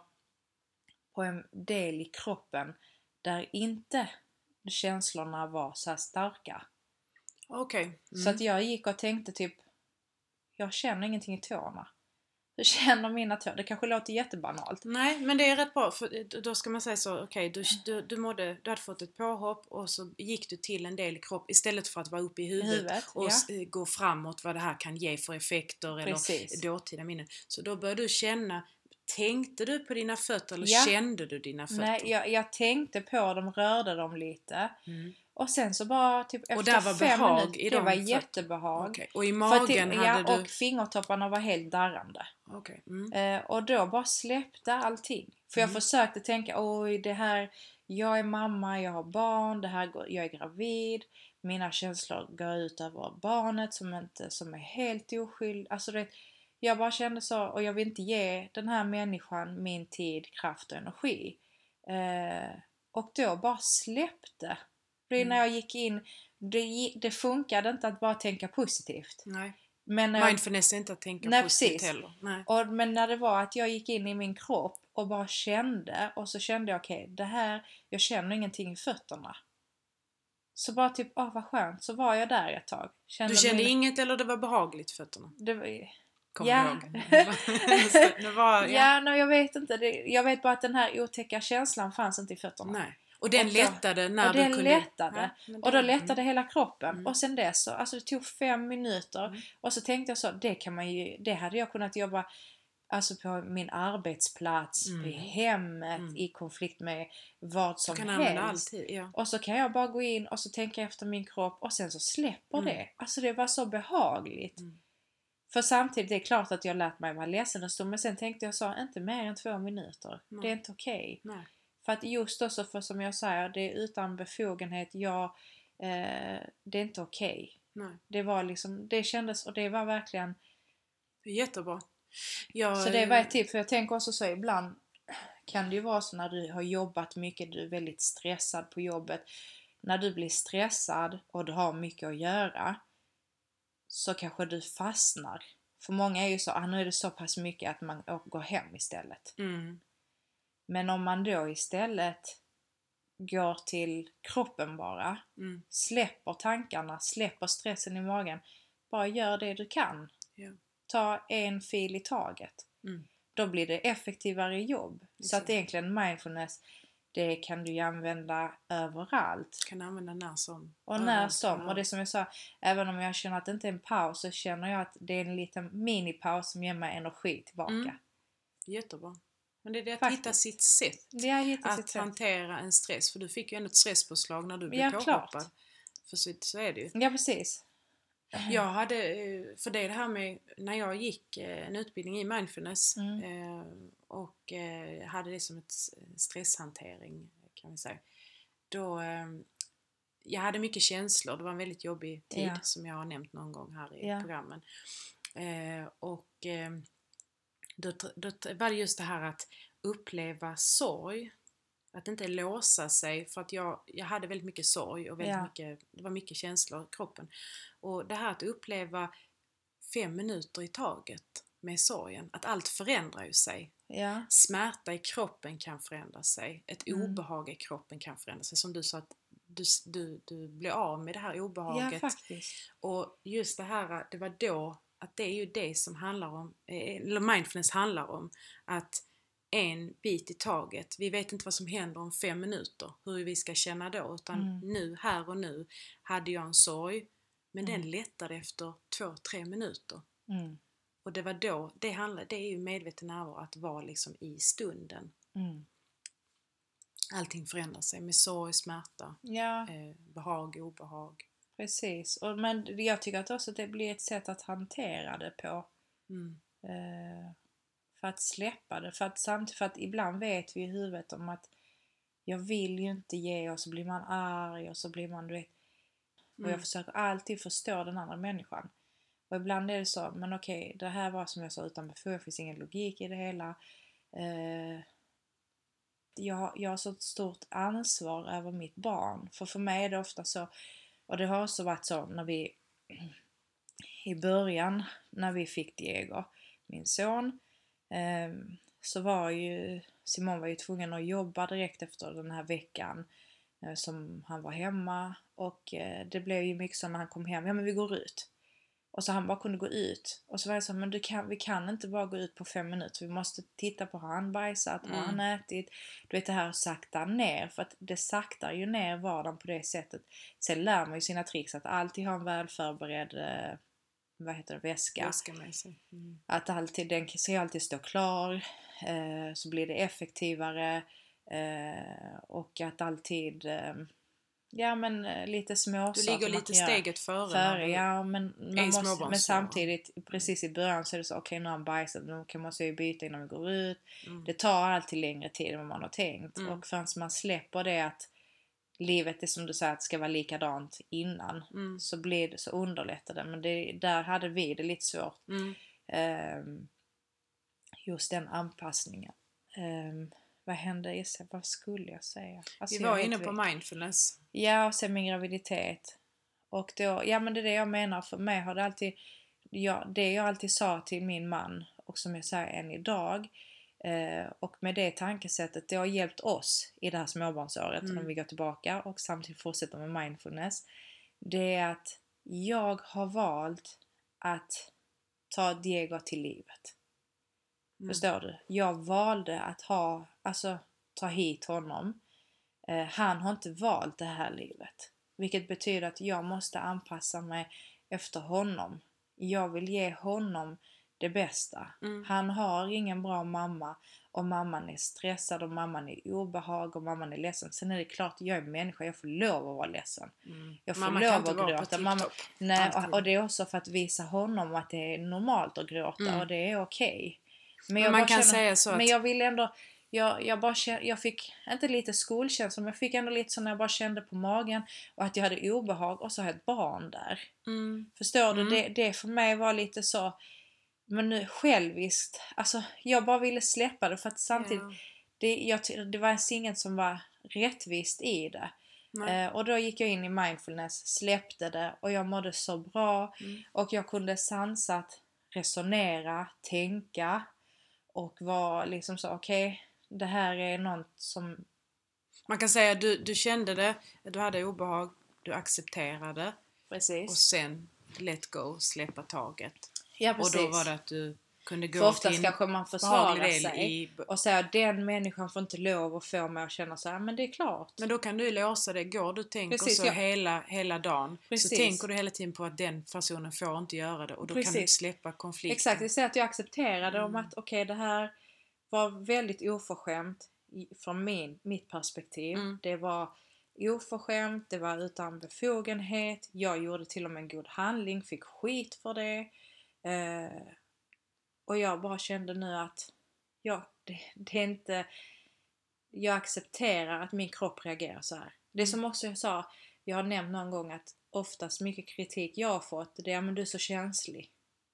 på en del i kroppen där inte känslorna var så här starka. Okej. Okay. Mm. Så att jag gick och tänkte typ, jag känner ingenting i tårna. Jag känner mina tår. Det kanske låter jättebanalt. Nej, men det är rätt bra. För då ska man säga så, okej, okay, du, du, du, mådde, du hade fått ett påhopp och så gick du till en del i kropp istället för att vara uppe i huvudet, huvudet och ja. gå framåt vad det här kan ge för effekter. Precis. Eller dåtida minnen. Så då började du känna, tänkte du på dina fötter eller ja. kände du dina fötter? Nej, jag, jag tänkte på dem, rörde dem lite. Mm. Och sen så bara typ efter och där var fem behag minuter, i det dem var för... jättebehag. Okay. Och i magen till, hade ja, du... och fingertopparna var helt darrande. Okay. Mm. Eh, och då bara släppte allting. För jag Mm. försökte tänka, oj det här, jag är mamma, jag har barn, det här, jag är gravid. Mina känslor går ut över barnet som, inte, som är helt oskyldig. Alltså det, jag bara kände så, och jag vill inte ge den här människan min tid, kraft och energi. Eh, och då bara släppte. För mm. när jag gick in, det, det funkade inte att bara tänka positivt. Nej. Men mindfulness är inte att tänka nej, positivt precis. heller. Nej. Och, men när det var att jag gick in i min kropp och bara kände, och så kände jag okej, okay, det här, jag känner ingenting i fötterna. Så bara typ, åh vad skönt, så var jag där ett tag. Kände du kände min... inget eller det var behagligt i fötterna? Det var... Kommer ja. ihåg? det var, ja, ja nej, jag vet inte. Det, jag vet bara att den här otäcka känslan fanns inte i fötterna. Nej. Och den och lättade när och du den kunde... lättade. Ja, och då lättade mm. hela kroppen. Mm. Och sen dess, så, alltså det tog fem minuter. Mm. Och så tänkte jag så, det kan man ju, det hade jag kunnat jobba alltså på min arbetsplats, mm. i hemmet, mm. i konflikt med vad som kan helst. Alltid, ja. Och så kan jag bara gå in och så tänka efter min kropp och sen så släpper mm. det. Alltså det var så behagligt. Mm. För samtidigt, det är klart att jag lärt mig vara ledsen en stund, men sen tänkte jag så, inte mer än två minuter. Nej. Det är inte okej. Okay. För att just också, för som jag säger, det är utan befogenhet, jag, eh, det är inte okej. Okay. Det var liksom, det kändes, och det var verkligen... Jättebra. Jag, så det var ett tips, för jag tänker också så, ibland kan det ju vara så när du har jobbat mycket, du är väldigt stressad på jobbet. När du blir stressad och du har mycket att göra, så kanske du fastnar. För många är ju så, ah, nu är det så pass mycket att man går hem istället. Mm. Men om man då istället går till kroppen bara, mm. släpper tankarna, släpper stressen i magen, bara gör det du kan. Yeah. Ta en fil i taget. Mm. Då blir det effektivare jobb. Exakt. Så att egentligen mindfulness, det kan du ju använda överallt. Du kan använda när som. Och när som. Och det som jag sa, även om jag känner att det inte är en paus, så känner jag att det är en liten minipaus som ger mig energi tillbaka. Mm. Jättebra. Men det är det att Faktiskt. hitta sitt sätt det är hitta att sitt hantera sätt. En stress. För du fick ju ändå ett stresspåslag när du blev ja, påhoppad. Klart. För så, så är det ju. Ja, precis. Jag hade, för det här med, när jag gick en utbildning i mindfulness mm. och hade det som ett stresshantering kan vi säga. Då, jag hade mycket känslor, det var en väldigt jobbig tid ja. Som jag har nämnt någon gång här i ja. Programmen. Och då, då var det just det här att uppleva sorg Att inte låsa sig, för att jag, jag hade väldigt mycket sorg och väldigt Ja. mycket, det var mycket känslor i kroppen. Och det här att uppleva fem minuter i taget med sorgen, att allt förändrar ju sig. Ja. Smärta i kroppen kan förändra sig, ett Mm. obehag i kroppen kan förändra sig. Som du sa, att du, du, du blir av med det här obehaget. Ja, faktiskt. Och just det här, det var då, att det är ju det som handlar om, eller mindfulness handlar om, att en bit i taget. Vi vet inte vad som händer om fem minuter, hur vi ska känna då, utan Mm. nu, här och nu, hade jag en sorg, men Mm. den lättade efter två, tre minuter. Mm. Och det var då, det handlar, det är ju medveten närvaro, att vara liksom i stunden. Mm. Allting förändrar sig med sorg, smärta, Ja, eh, behag, obehag. precis. Och, men jag tycker att också det blir ett sätt att hantera det på. Mm. Eh, för att släppa det. För att, samtidigt, för att ibland vet vi i huvudet om att jag vill ju inte ge, och så blir man arg och så blir man, du vet. Och Mm. jag försöker alltid förstå den andra människan. Och ibland är det så, men okej, det här var som jag sa utan befog, det finns ingen logik i det hela. Eh, jag, jag har så ett stort ansvar över mitt barn. För för mig är det ofta så, och det har också varit så när vi i början, när vi fick Diego, min son, eh, så var ju Simon var ju tvungen att jobba direkt efter den här veckan eh, som han var hemma. Och eh, det blev ju mycket så när han kom hem, ja men vi går ut. Och så han bara kunde gå ut. Och så var jag så, men du kan, vi kan inte bara gå ut på fem minuter. Vi måste titta på hur han bajsat, har han ätit. Du vet det här sakta ner. För att det saktar ju ner vardagen på det sättet. Sen lär man ju sina tricks att alltid ha en väl förberedd eh, vad heter det, väska. Väska med sig. Mm. Att alltid, den ska ju alltid stå klar. Eh, så blir det effektivare. Eh, och att alltid... Eh, Ja men lite små Du saker ligger man lite kan göra. steget före. före ja, men, man måste, småbarnsförälder. men samtidigt precis i början så är det så, okej okay, nu har han bajsat, nu kan man ju byta innan vi går ut. Mm. Det tar alltid längre tid än vad man har tänkt. Mm. Och förrän man släpper det att livet är som du säger att ska vara likadant innan. Mm. Så blir det, så underlättar det. Men det, där hade vi det lite svårt. Mm. Um, just den anpassningen. Um, vad hände i sig? Vad skulle jag säga? Alltså, Vi jag var vet inne vi- på mindfulness. Ja, och sen min graviditet. Och då, ja men det är det jag menar, för mig har det alltid, ja, det jag alltid sa till min man, och som jag säger än idag, eh, och med det tankesättet, det har hjälpt oss i det här småbarnsåret, Mm. om vi går tillbaka och samtidigt fortsätter med mindfulness, det är att jag har valt att ta Diego till livet. Mm. Förstår du? Jag valde att ha, alltså ta hit honom. Eh, han har inte valt det här livet. Vilket betyder att jag måste anpassa mig efter honom. Jag vill ge honom det bästa. Mm. Han har ingen bra mamma. Och mamman är stressad och mamman är i obehag och mamman är ledsen. Sen är det klart, jag är människa, jag får lov att vara ledsen. Mm. Jag får Mamma lov kan inte att vara gråta. på Mamma, TikTok. nej, Alltid. och, och det är också för att visa honom att det är normalt att gråta Mm. och det är okej. Men jag man bara kan känner- säga så att... Men jag vill ändå, jag, jag bara kände, jag fick inte lite skolkänsla, men jag fick ändå lite så när jag bara kände på magen och att jag hade obehag och så har jag ett barn där. Mm. Förstår du? Mm. Det, det för mig var lite så, men nu själviskt, alltså jag bara ville släppa det för att samtidigt, Ja. det, jag, ty- det var inget som var rättvist i det. Nej. Eh, och då gick jag in i mindfulness, släppte det och jag mådde så bra. Mm. Och jag kunde sansat resonera, tänka och var liksom så, okej, okay, det här är något som... Man kan säga att du, du kände det, du hade obehag, du accepterade Precis. och sen let go, släppa taget. Ja, precis. Och då var det att du kunde gå För oftast till kanske man behaglig försvarar del sig i... och säger att den människan får inte lov att få mig att känna så här, men det är klart. Men då kan du låsa det. Går du tänker Precis, så ja. hela, hela dagen Precis. så tänker du hela tiden på att den personen får inte göra det och då kan du inte Precis. släppa konflikten. Exakt, det säger att jag accepterade Mm. om att okej, okay, det här var väldigt oförskämt i- från min, mitt perspektiv. Mm. Det var oförskämt, det var utan befogenhet, jag gjorde till och med en god handling, fick skit för det. Eh, och jag bara kände nu att ja, det, det är inte, jag accepterar att min kropp reagerar så här. Det som också jag sa, jag har nämnt någon gång att oftast mycket kritik jag har fått, det är men du är så känslig.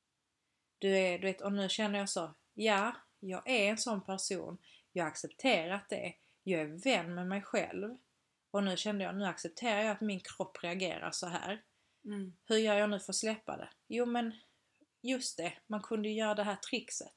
Du är, du vet, och nu känner jag så, ja, jag är en sån person. Jag har accepterat det. jag är vän med mig själv. Och nu kände jag, nu accepterar jag att min kropp reagerar så här. Mm. Hur gör jag nu för att släppa det? Jo men, just det, man kunde ju göra det här trixet.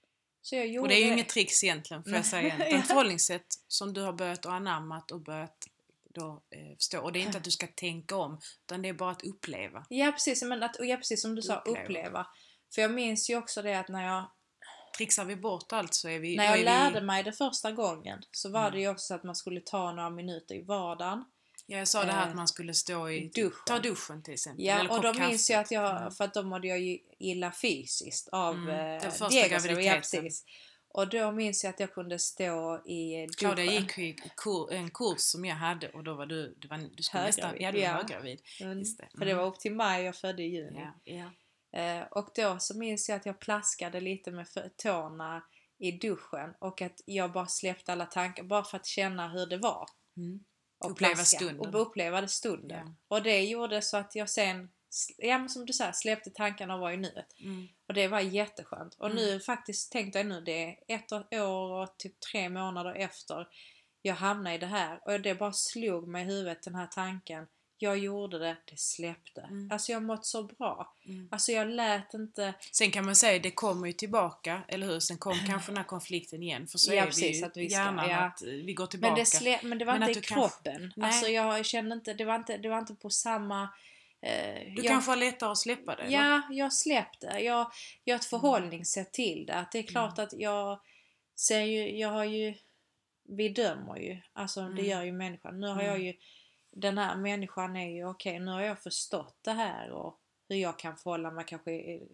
Så jag gjorde Och det är ju det. inget tricks egentligen, för jag säga. Det är ett förhållningssätt som du har börjat och anammat och börjat då eh, förstå. Och det är inte att du ska tänka om, utan det är bara att uppleva. Ja precis, men att, och ja, precis som du sa, Uppleva. uppleva. För jag minns ju också det att när jag Trixar vi bort allt så är vi... När jag är lärde vi... mig det första gången så var Mm. det ju också så att man skulle ta några minuter i vardagen. Ja, jag sa det här Eh, att man skulle stå i... duschen. Ta duschen till exempel. Ja, eller och kopp då minns kaffe. jag att jag, Mm. för att då mådde jag ju illa fysiskt av Mm, mm. den första Diego. graviditeten. Ja, precis. Och då minns jag att jag kunde stå i duschen. Claudia gick i kur, en kurs som jag hade och då var du, du, var, du skulle nästan... Ja, du var Ja. höggravid. Mm. Just det. Mm. För det var upp till maj, jag födde i juni. Ja, ja. Eh, och då så minns jag att jag plaskade lite med fö- tårna i duschen. Och att jag bara släppte alla tankar bara för att känna hur det var. Mm. Och Uppleva plaska, stunden. Och uppleva det stunden. Ja. Och det gjorde så att jag sen, ja men som du säger, släppte tankarna och var i nuet. Mm. Och det var jätteskönt. Och Mm. nu faktiskt tänkte jag nu, det är ett år och typ tre månader efter jag hamnade i det här. Och det bara slog mig i huvudet, den här tanken. Jag gjorde det, det släppte. Mm. Alltså jag mått så bra. Mm. Alltså jag lät inte... Sen kan man säga, det kommer ju tillbaka, eller hur? Sen kom kanske den här konflikten igen. För så Ja, är precis, vi ju att vi ska- gärna ja. att vi går tillbaka. Men det, slä, men det var Men inte i att du kanske- kroppen. Nej. Alltså jag kände inte, det var inte, det var inte på samma... Eh, Du jag, kanske har lättare att släppa det? eller? Ja, jag släppte. Jag, jag har ett förhållningssätt till det. Att det är klart Mm. att jag ser ju, jag har ju, vi dömer ju. Alltså Mm. det gör ju människan. Nu har Mm. jag ju, den här människan är ju okej, nu har jag förstått det här och hur jag kan förhålla mig kanske i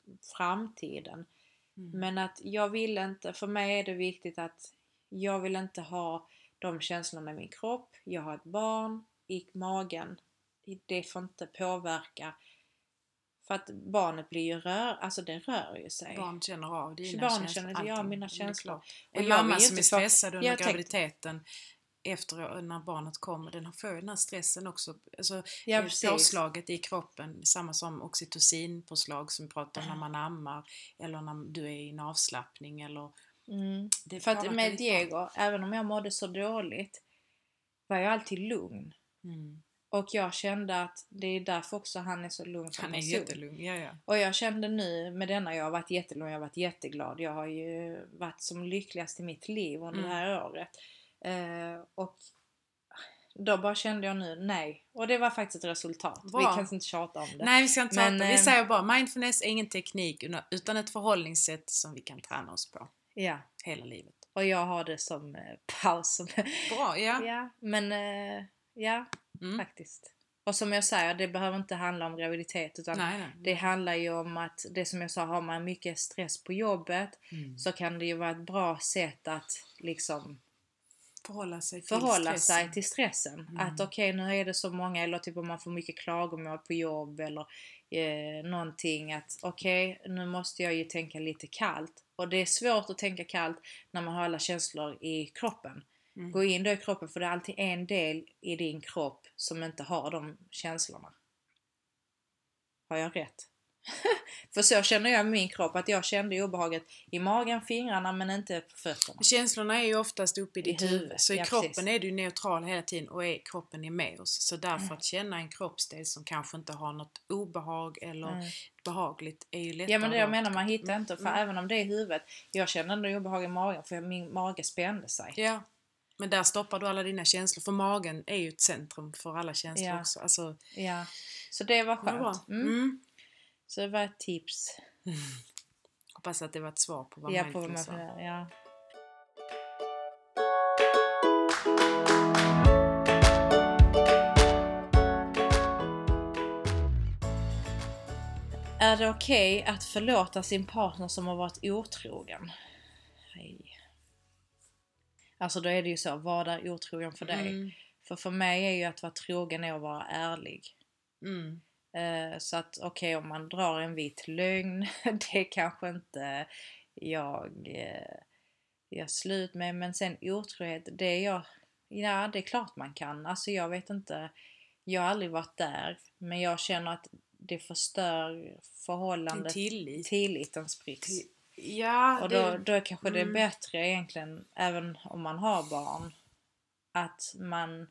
framtiden. Mm. Men att jag vill inte, för mig är det viktigt att jag vill inte ha de känslorna i min kropp. Jag har ett barn i magen. Det får inte påverka. För att barnet blir ju rör, alltså det rör ju sig. Barn känner av dina Barn känslor. känner, ja, allting. mina Det är känslor. klart. Och En jag mamma vill som inte är få- stressad under Jag tänkte- graviditeten efter när barnet kommer, den får ju den här stressen också. Alltså, Ja, eh, precis. påslaget i kroppen, samma som oxytocinpåslag som vi pratar om när man ammar eller när du är i en avslappning eller Mm. det För att påverkar med ditt Diego, även om jag mådde så dåligt, var jag alltid lugn. barn. Mm. Och jag kände att det är därför också han är så lugn som Han är person. jättelugn, ja ja. Och jag kände nu med denna, jag har varit jättelugn, jag har varit jätteglad. Jag har ju varit som lyckligast i mitt liv under Mm. det här året. Eh, och då bara kände jag nu, nej. Och det var faktiskt ett resultat. Bra. Vi kan inte tjata om det. Nej, vi ska inte Men, prata. Vi eh, säger bara mindfulness är ingen teknik utan ett förhållningssätt som vi kan träna oss på Ja, hela livet. och jag har det som eh, paus. Som, Bra, ja. ja, men eh, ja, Mm. faktiskt. Och som jag säger, det behöver inte handla om graviditet utan Nej, nej. det handlar ju om att, det som jag sa, har man mycket stress på jobbet Mm. så kan det ju vara ett bra sätt att liksom Förhålla sig till förhålla stressen. sig till stressen. Mm. Att okej, nu är det så många, eller typ om man får mycket klagomål på jobb eller eh, någonting, att okej, nu måste jag ju tänka lite kallt. Och det är svårt att tänka kallt när man har alla känslor i kroppen. Mm. Gå in då i kroppen, för det är alltid en del i din kropp som inte har de känslorna. Har jag rätt? För så känner jag i min kropp, att jag kände obehaget i magen, fingrarna, men inte på fötterna. Känslorna är ju oftast uppe i ditt huvud. huvudet, Så i ja, kroppen precis. är du neutral hela tiden och är, kroppen är med oss. Så därför Mm. att känna en kroppsdel som kanske inte har något obehag eller Mm. behagligt är ju lättare. Ja, men det jag då. menar, man hittar inte, för Mm. även om det är i huvudet, jag kände ändå obehag i magen för min mage spände sig. Ja, men där stoppar du alla dina känslor. För magen är ju ett centrum för alla känslor Ja. också. Alltså, Ja. Så det var det var bra. skönt. Mm. Mm. Så det var ett tips. Hoppas att det var ett svar på vad Ja, på vad man mindfulness var. får, ja. Är det okej att förlåta sin partner som har varit otrogen? Nej. Alltså då är det ju så, vad är otrogen för dig? Mm. För för mig är ju att vara trogen är att vara ärlig. Mm. Eh, så att okej, om man drar en vit lögn, det kanske inte jag eh, gör slut med. Men sen otrohet, det är jag, ja det är klart man kan. Alltså jag vet inte, jag har aldrig varit där. Men jag känner att det förstör förhållandet, Din tillit. tilliten spricks. Ja, Och det- då, då kanske det är mm. bättre egentligen, även om man har barn, att man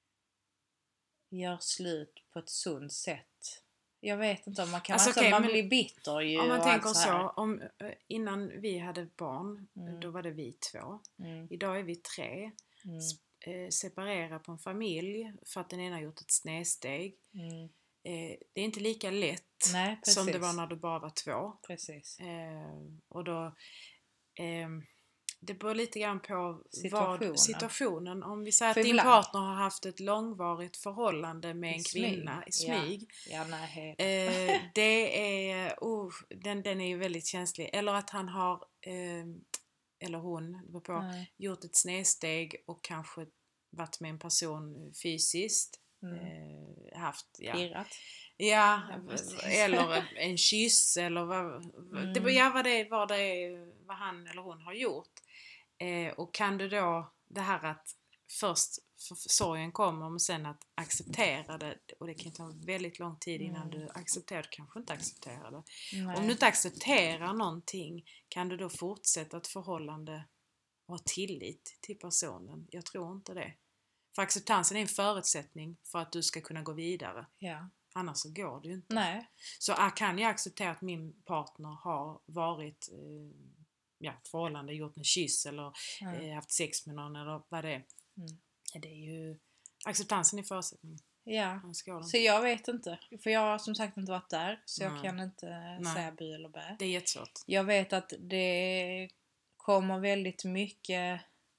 gör slut på ett sunt sätt. Jag vet inte om man kan, Alltså, alltså, okej, man men blir bitter ju. Om man och tänker allt så, här. om, eh, innan vi hade barn, Mm. då var det vi två. Mm. Idag är vi tre. Mm. S- eh, separera på en familj för att den ena har gjort ett snedsteg. Mm. Eh, det är inte lika lätt Nej, precis. som det var när du bara var två. Precis. Eh, och då... Eh, det beror lite grann på Situationen. Vad, situationen. Om vi säger att För din ibland- partner har haft ett långvarigt förhållande med I en smyg. kvinna i smyg. Ja, ja nej, helt. Eh, det är, oh, den, den är ju väldigt känslig. Eller att han har, eh, eller hon, det beror på, Nej. gjort ett snedsteg och kanske varit med en person fysiskt. Mm. Eh, haft, ja. Pirrat. Ja, Ja, precis. eller en kyss eller vad, Mm. det var ja, vad, det, vad, det är, vad han eller hon har gjort. Eh, och kan du då, det här att först för sorgen kommer men sen att acceptera det, och det kan ta väldigt lång tid innan Mm. du accepterar det, kanske inte accepterar det. Nej. Om du inte accepterar någonting, kan du då fortsätta ett förhållande och ha tillit till personen? Jag tror inte det. För acceptansen är en förutsättning för att du ska kunna gå vidare. Ja. Annars så går det ju inte. Nej. Så ah, kan jag acceptera att min partner har varit eh, ja, förhållande, gjort en kyss eller Mm. eh, haft sex med någon eller vad det är. Mm. Det är ju acceptansen i förutsättningen. Ja. Annars går det Så inte. jag vet inte. För jag har som sagt inte varit där. Så jag Nej. kan inte Nej. säga bu eller bä. Det är jättesvårt. Jag vet att det kommer väldigt mycket.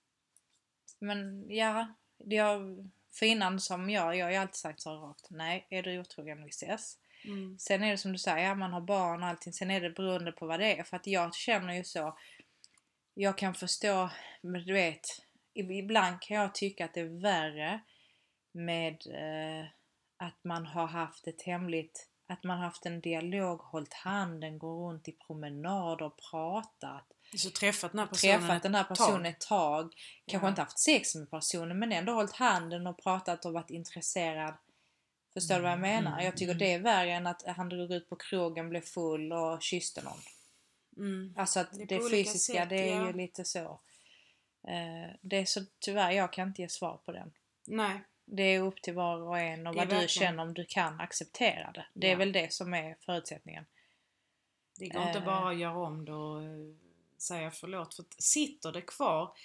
Men ja. Det har, för innan som jag. Jag har ju alltid sagt så rakt. Nej, är du otrogen, vi ses. Mm. Sen är det som du säger. Ja, man har barn och allting. Sen är det beroende på vad det är. För att jag känner ju så. Jag kan förstå. Men du vet. Ibland kan jag tycka att det är värre. Med eh, att man har haft ett hemligt, att man har haft en dialog, hållit handen, går runt i promenader och pratat. Så träffat den här personen Träffat den här personen tag. ett tag. Kanske Ja. inte haft sex med personen men ändå hållit handen och pratat och varit intresserad. Förstår du vad jag menar? Mm, Jag tycker mm. det är värre än att han drog ut på krogen, blev full och kysste någon. Mm. Alltså att Det är det, på olika fysiska, sätt, det är ja. ju lite så. Eh, det är så tyvärr, jag kan inte ge svar på den. Nej. Det är upp till var och en och Det är vad du verkligen- känner om du kan acceptera det. Det är Ja. väl det som är förutsättningen. Det går inte Eh. bara att göra om det och eh, säga förlåt. För att sitter det kvar.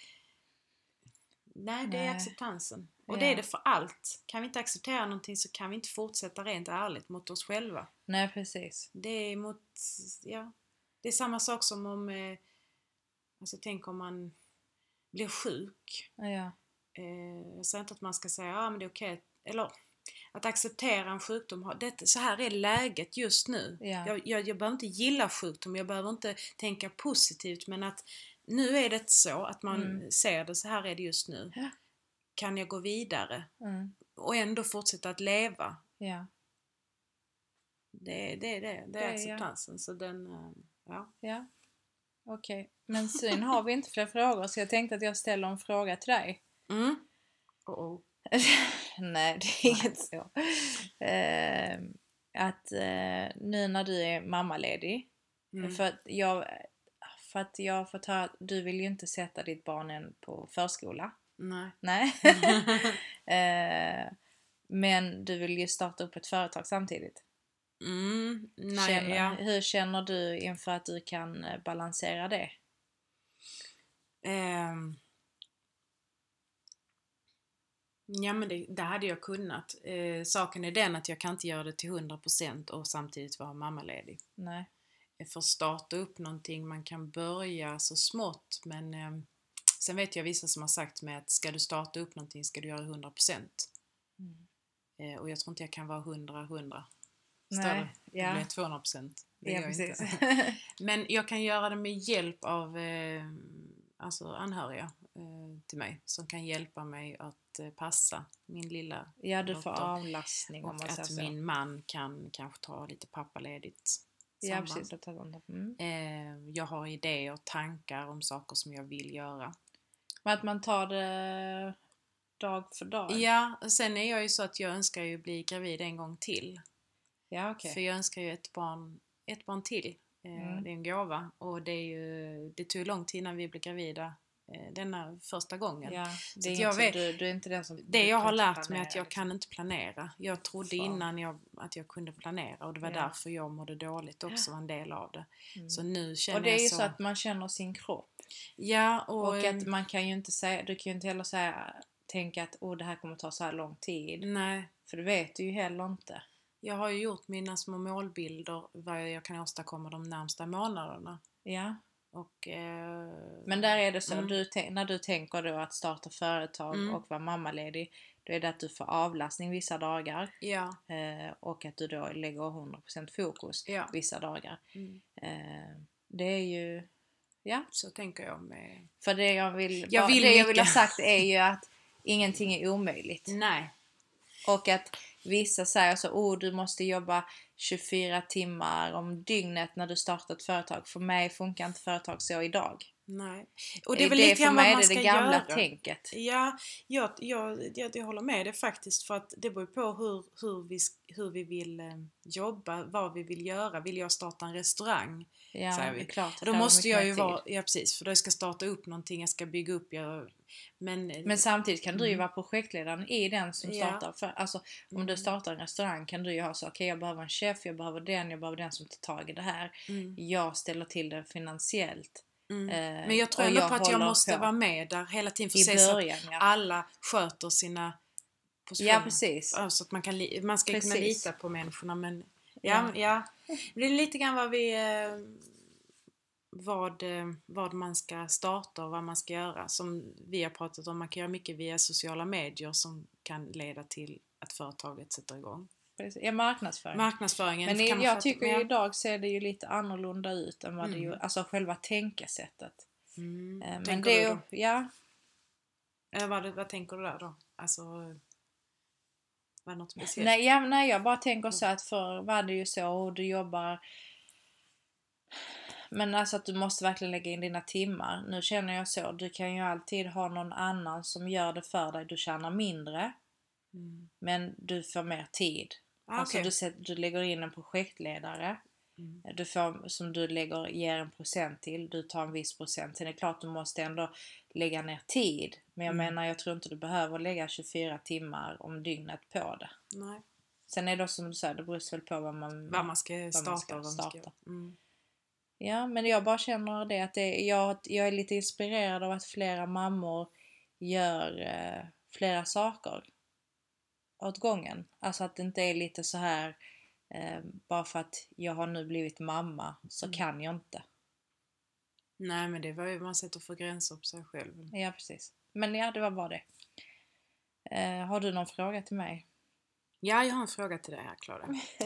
Nej, det är Nej. acceptansen. Och Ja. det är det för allt. Kan vi inte acceptera någonting så kan vi inte fortsätta rent ärligt mot oss själva. Nej, precis. Det är mot, ja. Det är samma sak som om, eh, alltså tänk om man blir sjuk. Ja. Eh, jag säger inte att man ska säga, ja ah, men det är okej. Eller att acceptera en sjukdom. Ha- Det, så här är läget just nu. Ja. Jag, jag, jag behöver inte gilla sjukdom, jag behöver inte tänka positivt. Men att nu är det så att man Mm. ser det, så här är det just nu. Ja. Kan jag gå vidare? Mm. Och ändå fortsätta att leva. Ja. Det är det, det, det, Det är är- acceptansen. Så den, eh, ja. Ja. Okej. Men sen har vi inte fler frågor så jag tänkte att jag ställer en fråga till dig. Mm. Oh, oh. Nej, det är inget så. Eh, att eh, nu när du är mammaledig. Mm. För att jag för att jag har fått höra att du vill ju inte sätta ditt barn än på förskola. Nej. Nej. eh, men du vill ju starta upp ett företag samtidigt. Mm. Nej, Känner, ja. Hur känner du inför att du kan eh, balansera det? Ehm. Ja men det, det hade jag kunnat. Eh, saken är den att jag kan inte göra det till hundra procent och samtidigt vara mammaledig. Nej. För att starta upp någonting, man kan börja så smått men eh, sen vet jag vissa som har sagt mig att ska du starta upp någonting ska du göra det hundra procent. Mm. Eh, och jag tror inte jag kan vara hundra hundra. Nej, Det ja. blir tvåhundra procent. Det Ja, går precis. inte. Men jag kan göra det med hjälp av eh, alltså anhöriga eh, till mig som kan hjälpa mig att eh, passa min lilla Ja, du får dotter. avlastning om Och man säger att så. min man kan kanske ta lite pappaledigt Ja, samband. precis. Jag, tar dem. Mm. Eh, jag har idéer och tankar om saker som jag vill göra. Men att man tar det dag för dag? Ja, och sen är jag ju så att jag önskar ju bli gravid en gång till. Ja, okej. För jag önskar ju ett barn, ett barn till. Eh, Mm. Det är en gåva. Och det, är ju, det tog lång tid innan vi blev gravida. eh, denna första gången. Ja, det är Så jag inte, vet, du, du är inte den som... det jag har lärt mig planera, att jag liksom. kan inte planera. Jag trodde Fan. innan jag, att jag kunde planera och det var Ja. därför jag mådde dåligt också, var en del av det. Mm. Så nu känner Och det är jag ju så... så att man känner sin kropp. Ja, och... Och att man kan ju inte säga, du kan ju inte heller säga, tänka att oh, det här kommer ta så här lång tid. Nej. För det vet du ju heller inte. Jag har ju gjort mina små målbilder vad jag kan åstadkomma de närmsta månaderna. Ja. Och, eh, Men där är det så, mm. du, när du tänker då att starta företag Mm. och vara mammaledig, då är det att du får avlastning vissa dagar. Ja. Eh, och att du då lägger hundra procent fokus Ja. vissa dagar. Mm. Eh, det är ju, ja. Så tänker jag med... För det jag vill, Jag vill det jag vill ha mycket. sagt är ju att ingenting är omöjligt. Nej. Och att vissa säger så, oh du måste jobba tjugofyra timmar om dygnet när du startar ett företag. För mig funkar inte företag så idag. Nej. Och det är väl det lite för grann mig vad är man det ska det gamla göra. tänket. Ja, jag, jag, jag, jag håller med det faktiskt, för att det beror på hur, hur, vi, hur vi vill eh, jobba, vad vi vill göra. Vill jag starta en restaurang? Ja, säger det vi. är klart. Då måste jag ju vara, ja precis, för då ska jag starta upp någonting, jag ska bygga upp, jag, men, Men samtidigt kan du ju Mm. vara projektledaren i den som Ja. startar. För, alltså, om Mm. du startar en restaurang kan du ju ha så, okej okay, jag behöver en chef, jag behöver den, jag behöver den som tar tag i det här. Mm. Jag ställer till det finansiellt. Mm. Eh, Men jag tror och ändå jag på att jag håller måste på. vara med där hela tiden för I att se så att början, ja. alla sköter sina positioner. Ja, precis. Ja, så att man, kan, li- man ska Precis. kunna lita på människorna, men Ja. ja, ja. Det är lite grann vad vi eh, vad, eh, vad man ska starta och vad man ska göra. Som vi har pratat om, man kan göra mycket via sociala medier som kan leda till att företaget sätter igång. Precis. Ja, marknadsföring. Marknadsföringen Men kan i, man jag fatta- tycker ju ja. idag ser det ju lite annorlunda ut än vad det Mm. ju, alltså själva tänkesättet. Mm. Eh, Men Tänker det du är då? ju, ja, Eh, vad, vad tänker du där då? Alltså, var det något speciellt? nej, ja, nej, jag bara tänker så att för var det ju så och du jobbar, men alltså att du måste verkligen lägga in dina timmar. Nu känner jag så, du kan ju alltid ha någon annan som gör det för dig. Du tjänar mindre, Mm. men du får mer tid. Ah, Alltså okej. du, sätter, du lägger in en projektledare Mm. du får, som du lägger, ger en procent till. Du tar en viss procent. Sen är det klart du måste ändå lägga ner tid. Men jag Mm. menar, jag tror inte du behöver lägga tjugofyra timmar om dygnet på det. Nej. Sen är det som du säger, det beror väl på vad man, Vad man ska starta man ska och vad man ska starta. mm. Ja, men jag bara känner det att det, jag, jag är lite inspirerad av att flera mammor gör eh, flera saker åt gången. Alltså att det inte är lite så här eh, bara för att jag har nu blivit mamma så Mm. kan jag inte. Nej, men det var ju, man sätter för gränser på sig själv. Ja, precis. Men ja, det var bara det. Eh, har du någon fråga till mig? Ja, jag har en fråga till dig här, Klara.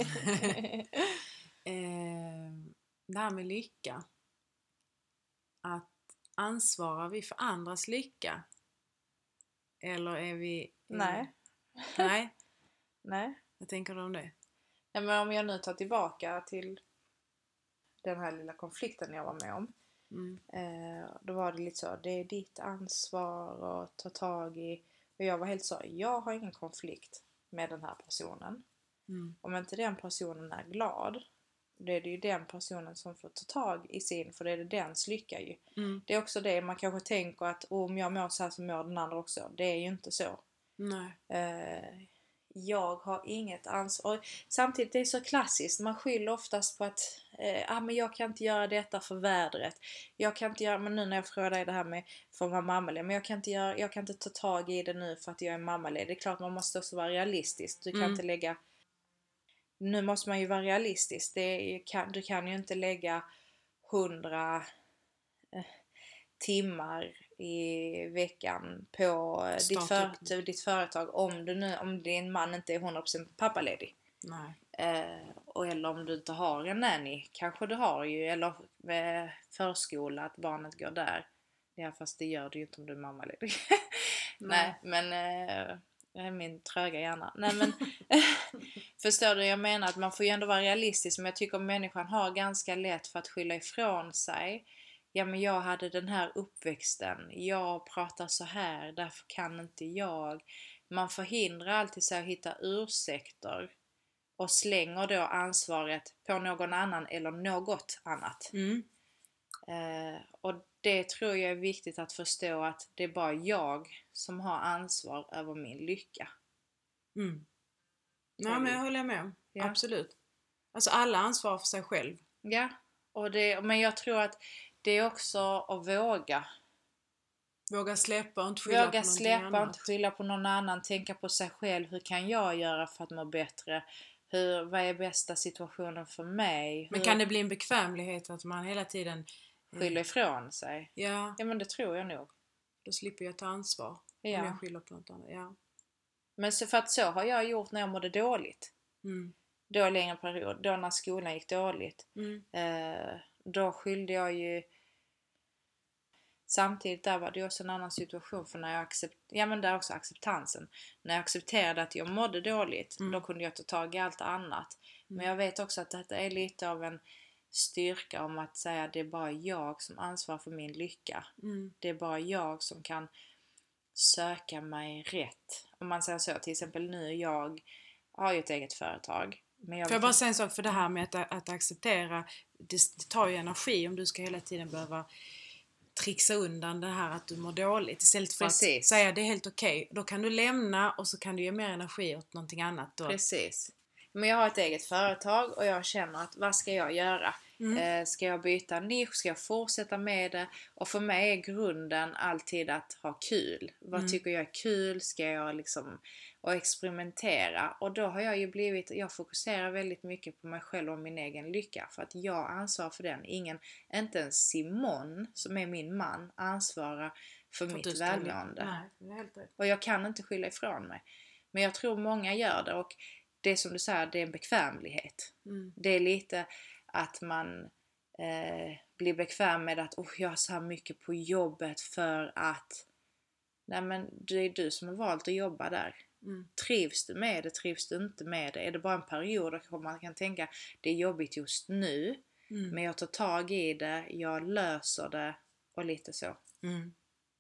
eh, det här med lycka. Att ansvarar vi för andras lycka? Eller är vi... Nej. Nej, Nej. vad tänker du om det? Ja, men om jag nu tar tillbaka till den här lilla konflikten jag var med om. Mm. Eh, då var det lite så, det är ditt ansvar att ta tag i. Och jag var helt så, jag har ingen konflikt med den här personen. Mm. Om inte den personen är glad, då är det ju den personen som får ta tag i sin, för det är det dens lycka ju. Mm. Det är också det, man kanske tänker att om jag mår så här så mår den andra också. Det är ju inte så. Nej. Eh, jag har inget ansvar. Och samtidigt det är så klassiskt. Man skyller oftast på att eh, ah, men jag kan inte göra detta för vädret. Jag kan inte göra, men nu när jag frågar dig det här med för att vara mammaledig. Men jag kan inte göra, jag kan inte ta tag i det nu för att jag är mammaledig. Det är klart man måste också vara realistisk. Du kan Mm. inte lägga. Nu måste man ju vara realistisk. Det är, kan, du kan ju inte lägga hundra eh, timmar i veckan på ditt, Starta för, ditt företag om, du nu, om din man inte är hundra procent pappaledig. Nej. Eh, och eller om du inte har en nanny, kanske du har ju, eller eh, förskola, att barnet går där. Ja, fast det gör du ju inte om du är mammaledig. Nej, men eh, det är min tröga hjärna. Nej, men förstår du, jag menar att man får ju ändå vara realistisk, men jag tycker att människan har ganska lätt för att skylla ifrån sig. Ja, men jag hade den här uppväxten. Jag pratar så här, därför kan inte jag. Man förhindrar alltid sig att hitta ursäkter och slänger då ansvaret på någon annan eller något annat. Mm. Eh, och det tror jag är viktigt att förstå, att det är bara jag som har ansvar över min lycka. Mm. Ja, men jag håller med. Ja. Absolut. Alltså alla ansvar för sig själv. Ja, och det, men jag tror att det är också att våga. Våga släppa och inte skylla Våga på någonting släppa, annat. inte skylla på någon annan. Tänka på sig själv. Hur kan jag göra för att må bättre? Hur, vad är bästa situationen för mig? Men Hur kan det bli en bekvämlighet att man hela tiden skyller ifrån sig? Ja, Ja, men det tror jag nog. då slipper jag ta ansvar. Ja. Om jag skyller på något annat. Ja. Men så, för att så har jag gjort när jag mådde dåligt. Mm. Då längre period, då när skolan gick dåligt. Mm. Eh, då skyllde jag ju... Samtidigt där var det också en annan situation, för när jag accept, ja men där också acceptansen. När jag accepterade att jag mådde dåligt, Mm. då kunde jag ta tag i allt annat. Men jag vet också att detta är lite av en styrka om att säga att det är bara jag som ansvarar för min lycka. Mm. Det är bara jag som kan söka mig rätt. Om man säger så, till exempel nu, jag har ju ett eget företag. Men jag Får jag vet bara inte- säga en sak, för det här med att, att acceptera, det, det tar ju energi om du ska hela tiden behöva trixa undan det här att du mår dåligt. Istället för Precis. att säga det är helt okej. Då kan du lämna och så kan du ge mer energi åt någonting annat. Då. Precis. Men jag har ett eget företag och jag känner att vad ska jag göra? Mm. Eh, ska jag byta nisch? Ska jag fortsätta med det? Och för mig är grunden alltid att ha kul. Vad Mm. tycker jag är kul? Ska jag liksom och experimentera? Och då har jag ju blivit, jag fokuserar väldigt mycket på mig själv och min egen lycka. För att jag ansvarar för den. Ingen, inte ens Simon som är min man, ansvarar för, För att du mitt ska- välmående. Nej, det är helt rätt. Och jag kan inte skylla ifrån mig. Men jag tror många gör det, och det som du säger, det är en bekvämlighet. Mm. Det är lite att man eh, blir bekväm med att oh, jag har så här mycket på jobbet för att... Nej, men det är du som har valt att jobba där. Mm. Trivs du med det? Trivs du inte med det? Är det bara en period då kanske man kan tänka det är jobbigt just nu, Mm. men jag tar tag i det, jag löser det och lite så. Mm.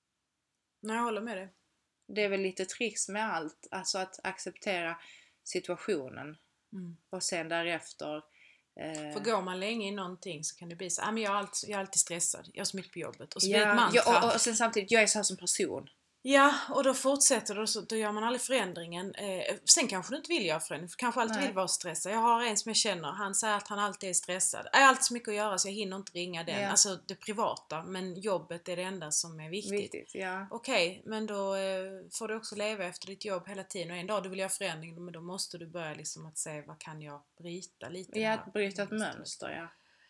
Nej, jag håller med dig. Det är väl lite tricks med allt, alltså att acceptera situationen Mm. och sen därefter eh, För går man länge i någonting så kan det bli så, ah, men jag, är alltid, jag är alltid stressad, jag har så mycket på jobbet. Och så blir det ett ja, mantra. ja, och, och sen samtidigt, jag är så här som person. Ja, och då fortsätter det, så då gör man aldrig förändringen. Eh, sen kanske du inte vill göra förändring, för kanske alltid Nej. vill vara stressad. Jag har en som jag känner, han säger att han alltid är stressad. Jag har alltid så mycket att göra så jag hinner inte ringa den. Ja. Alltså det privata, men jobbet är det enda som är viktigt. Viktigt, ja. Okej, men då eh, får du också leva efter ditt jobb hela tiden. Och en dag du vill göra förändring, men då måste du börja liksom att säga, vad kan jag bryta lite? Ja, här att bryta ett mönstret? mönster, ja.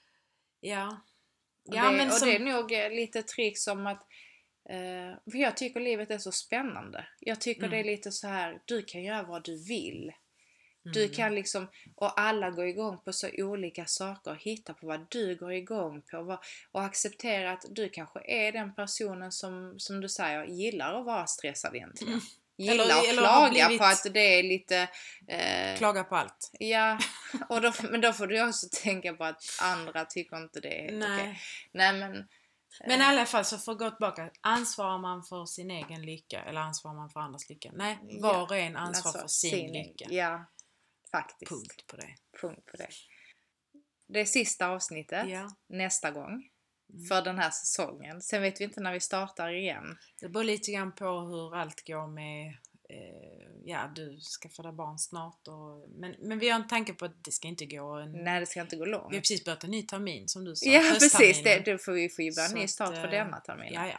Ja. Och, Ja, det, men och som... det är nog eh, lite trick som att eh, för jag tycker livet är så spännande. Jag tycker Mm. det är lite så här, du kan göra vad du vill. Mm. Du kan liksom, och alla går igång på så olika saker. Hitta på vad du går igång på. Vad, och acceptera att du kanske är den personen som, som du säger, gillar att vara stressad egentligen. Mm. Gillar Eller- att eller har klaga blivit- på att det är lite... Eh, Klaga på allt. ja, och då, men då får du också tänka på att andra tycker inte det är helt Nej. okej. Nej men... Men i alla fall, så för att gå tillbaka, ansvarar man för sin egen lycka eller ansvarar man för andras lycka? Nej, var och en ansvarar för sin, lycka. Ja, faktiskt. Punkt på det. Punkt på det. Det är sista avsnittet Ja. nästa gång Mm. för den här säsongen. Sen vet vi inte när vi startar igen. Det beror lite grann på hur allt går med, eh, ja du ska föda barn snart. Och, men, men vi har en tanke på att det ska inte gå en... Nej, det ska inte gå Vi har långt. precis börjat en ny termin som du sa. Ja, precis. höstterminen. Det, då får vi få ju börja Så ny att, start för eh, denna termin. Ja, ja.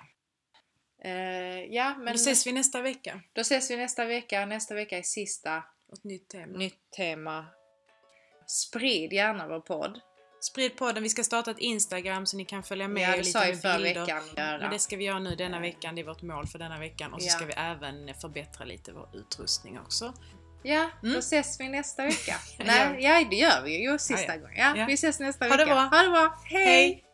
Eh, ja, men Då ses vi nästa vecka. då ses vi nästa vecka. Nästa vecka är sista Och ett nytt tema. nytt tema. Sprid gärna vår podd. Sprid på den. Vi ska starta ett Instagram så ni kan följa med. Ja, det lite sa jag med förra bilder. veckan. Men Göra. det ska vi göra nu denna veckan. Det är vårt mål för denna veckan. Och så Ja. ska vi även förbättra lite vår utrustning också. Ja, Mm. då ses vi nästa vecka. Ja. Nej, ja, det gör vi ju. Jo, sista Ja, ja. gången. Ja, Ja. vi ses nästa Ha det vecka. bra. Ha det bra. Hej! Hej!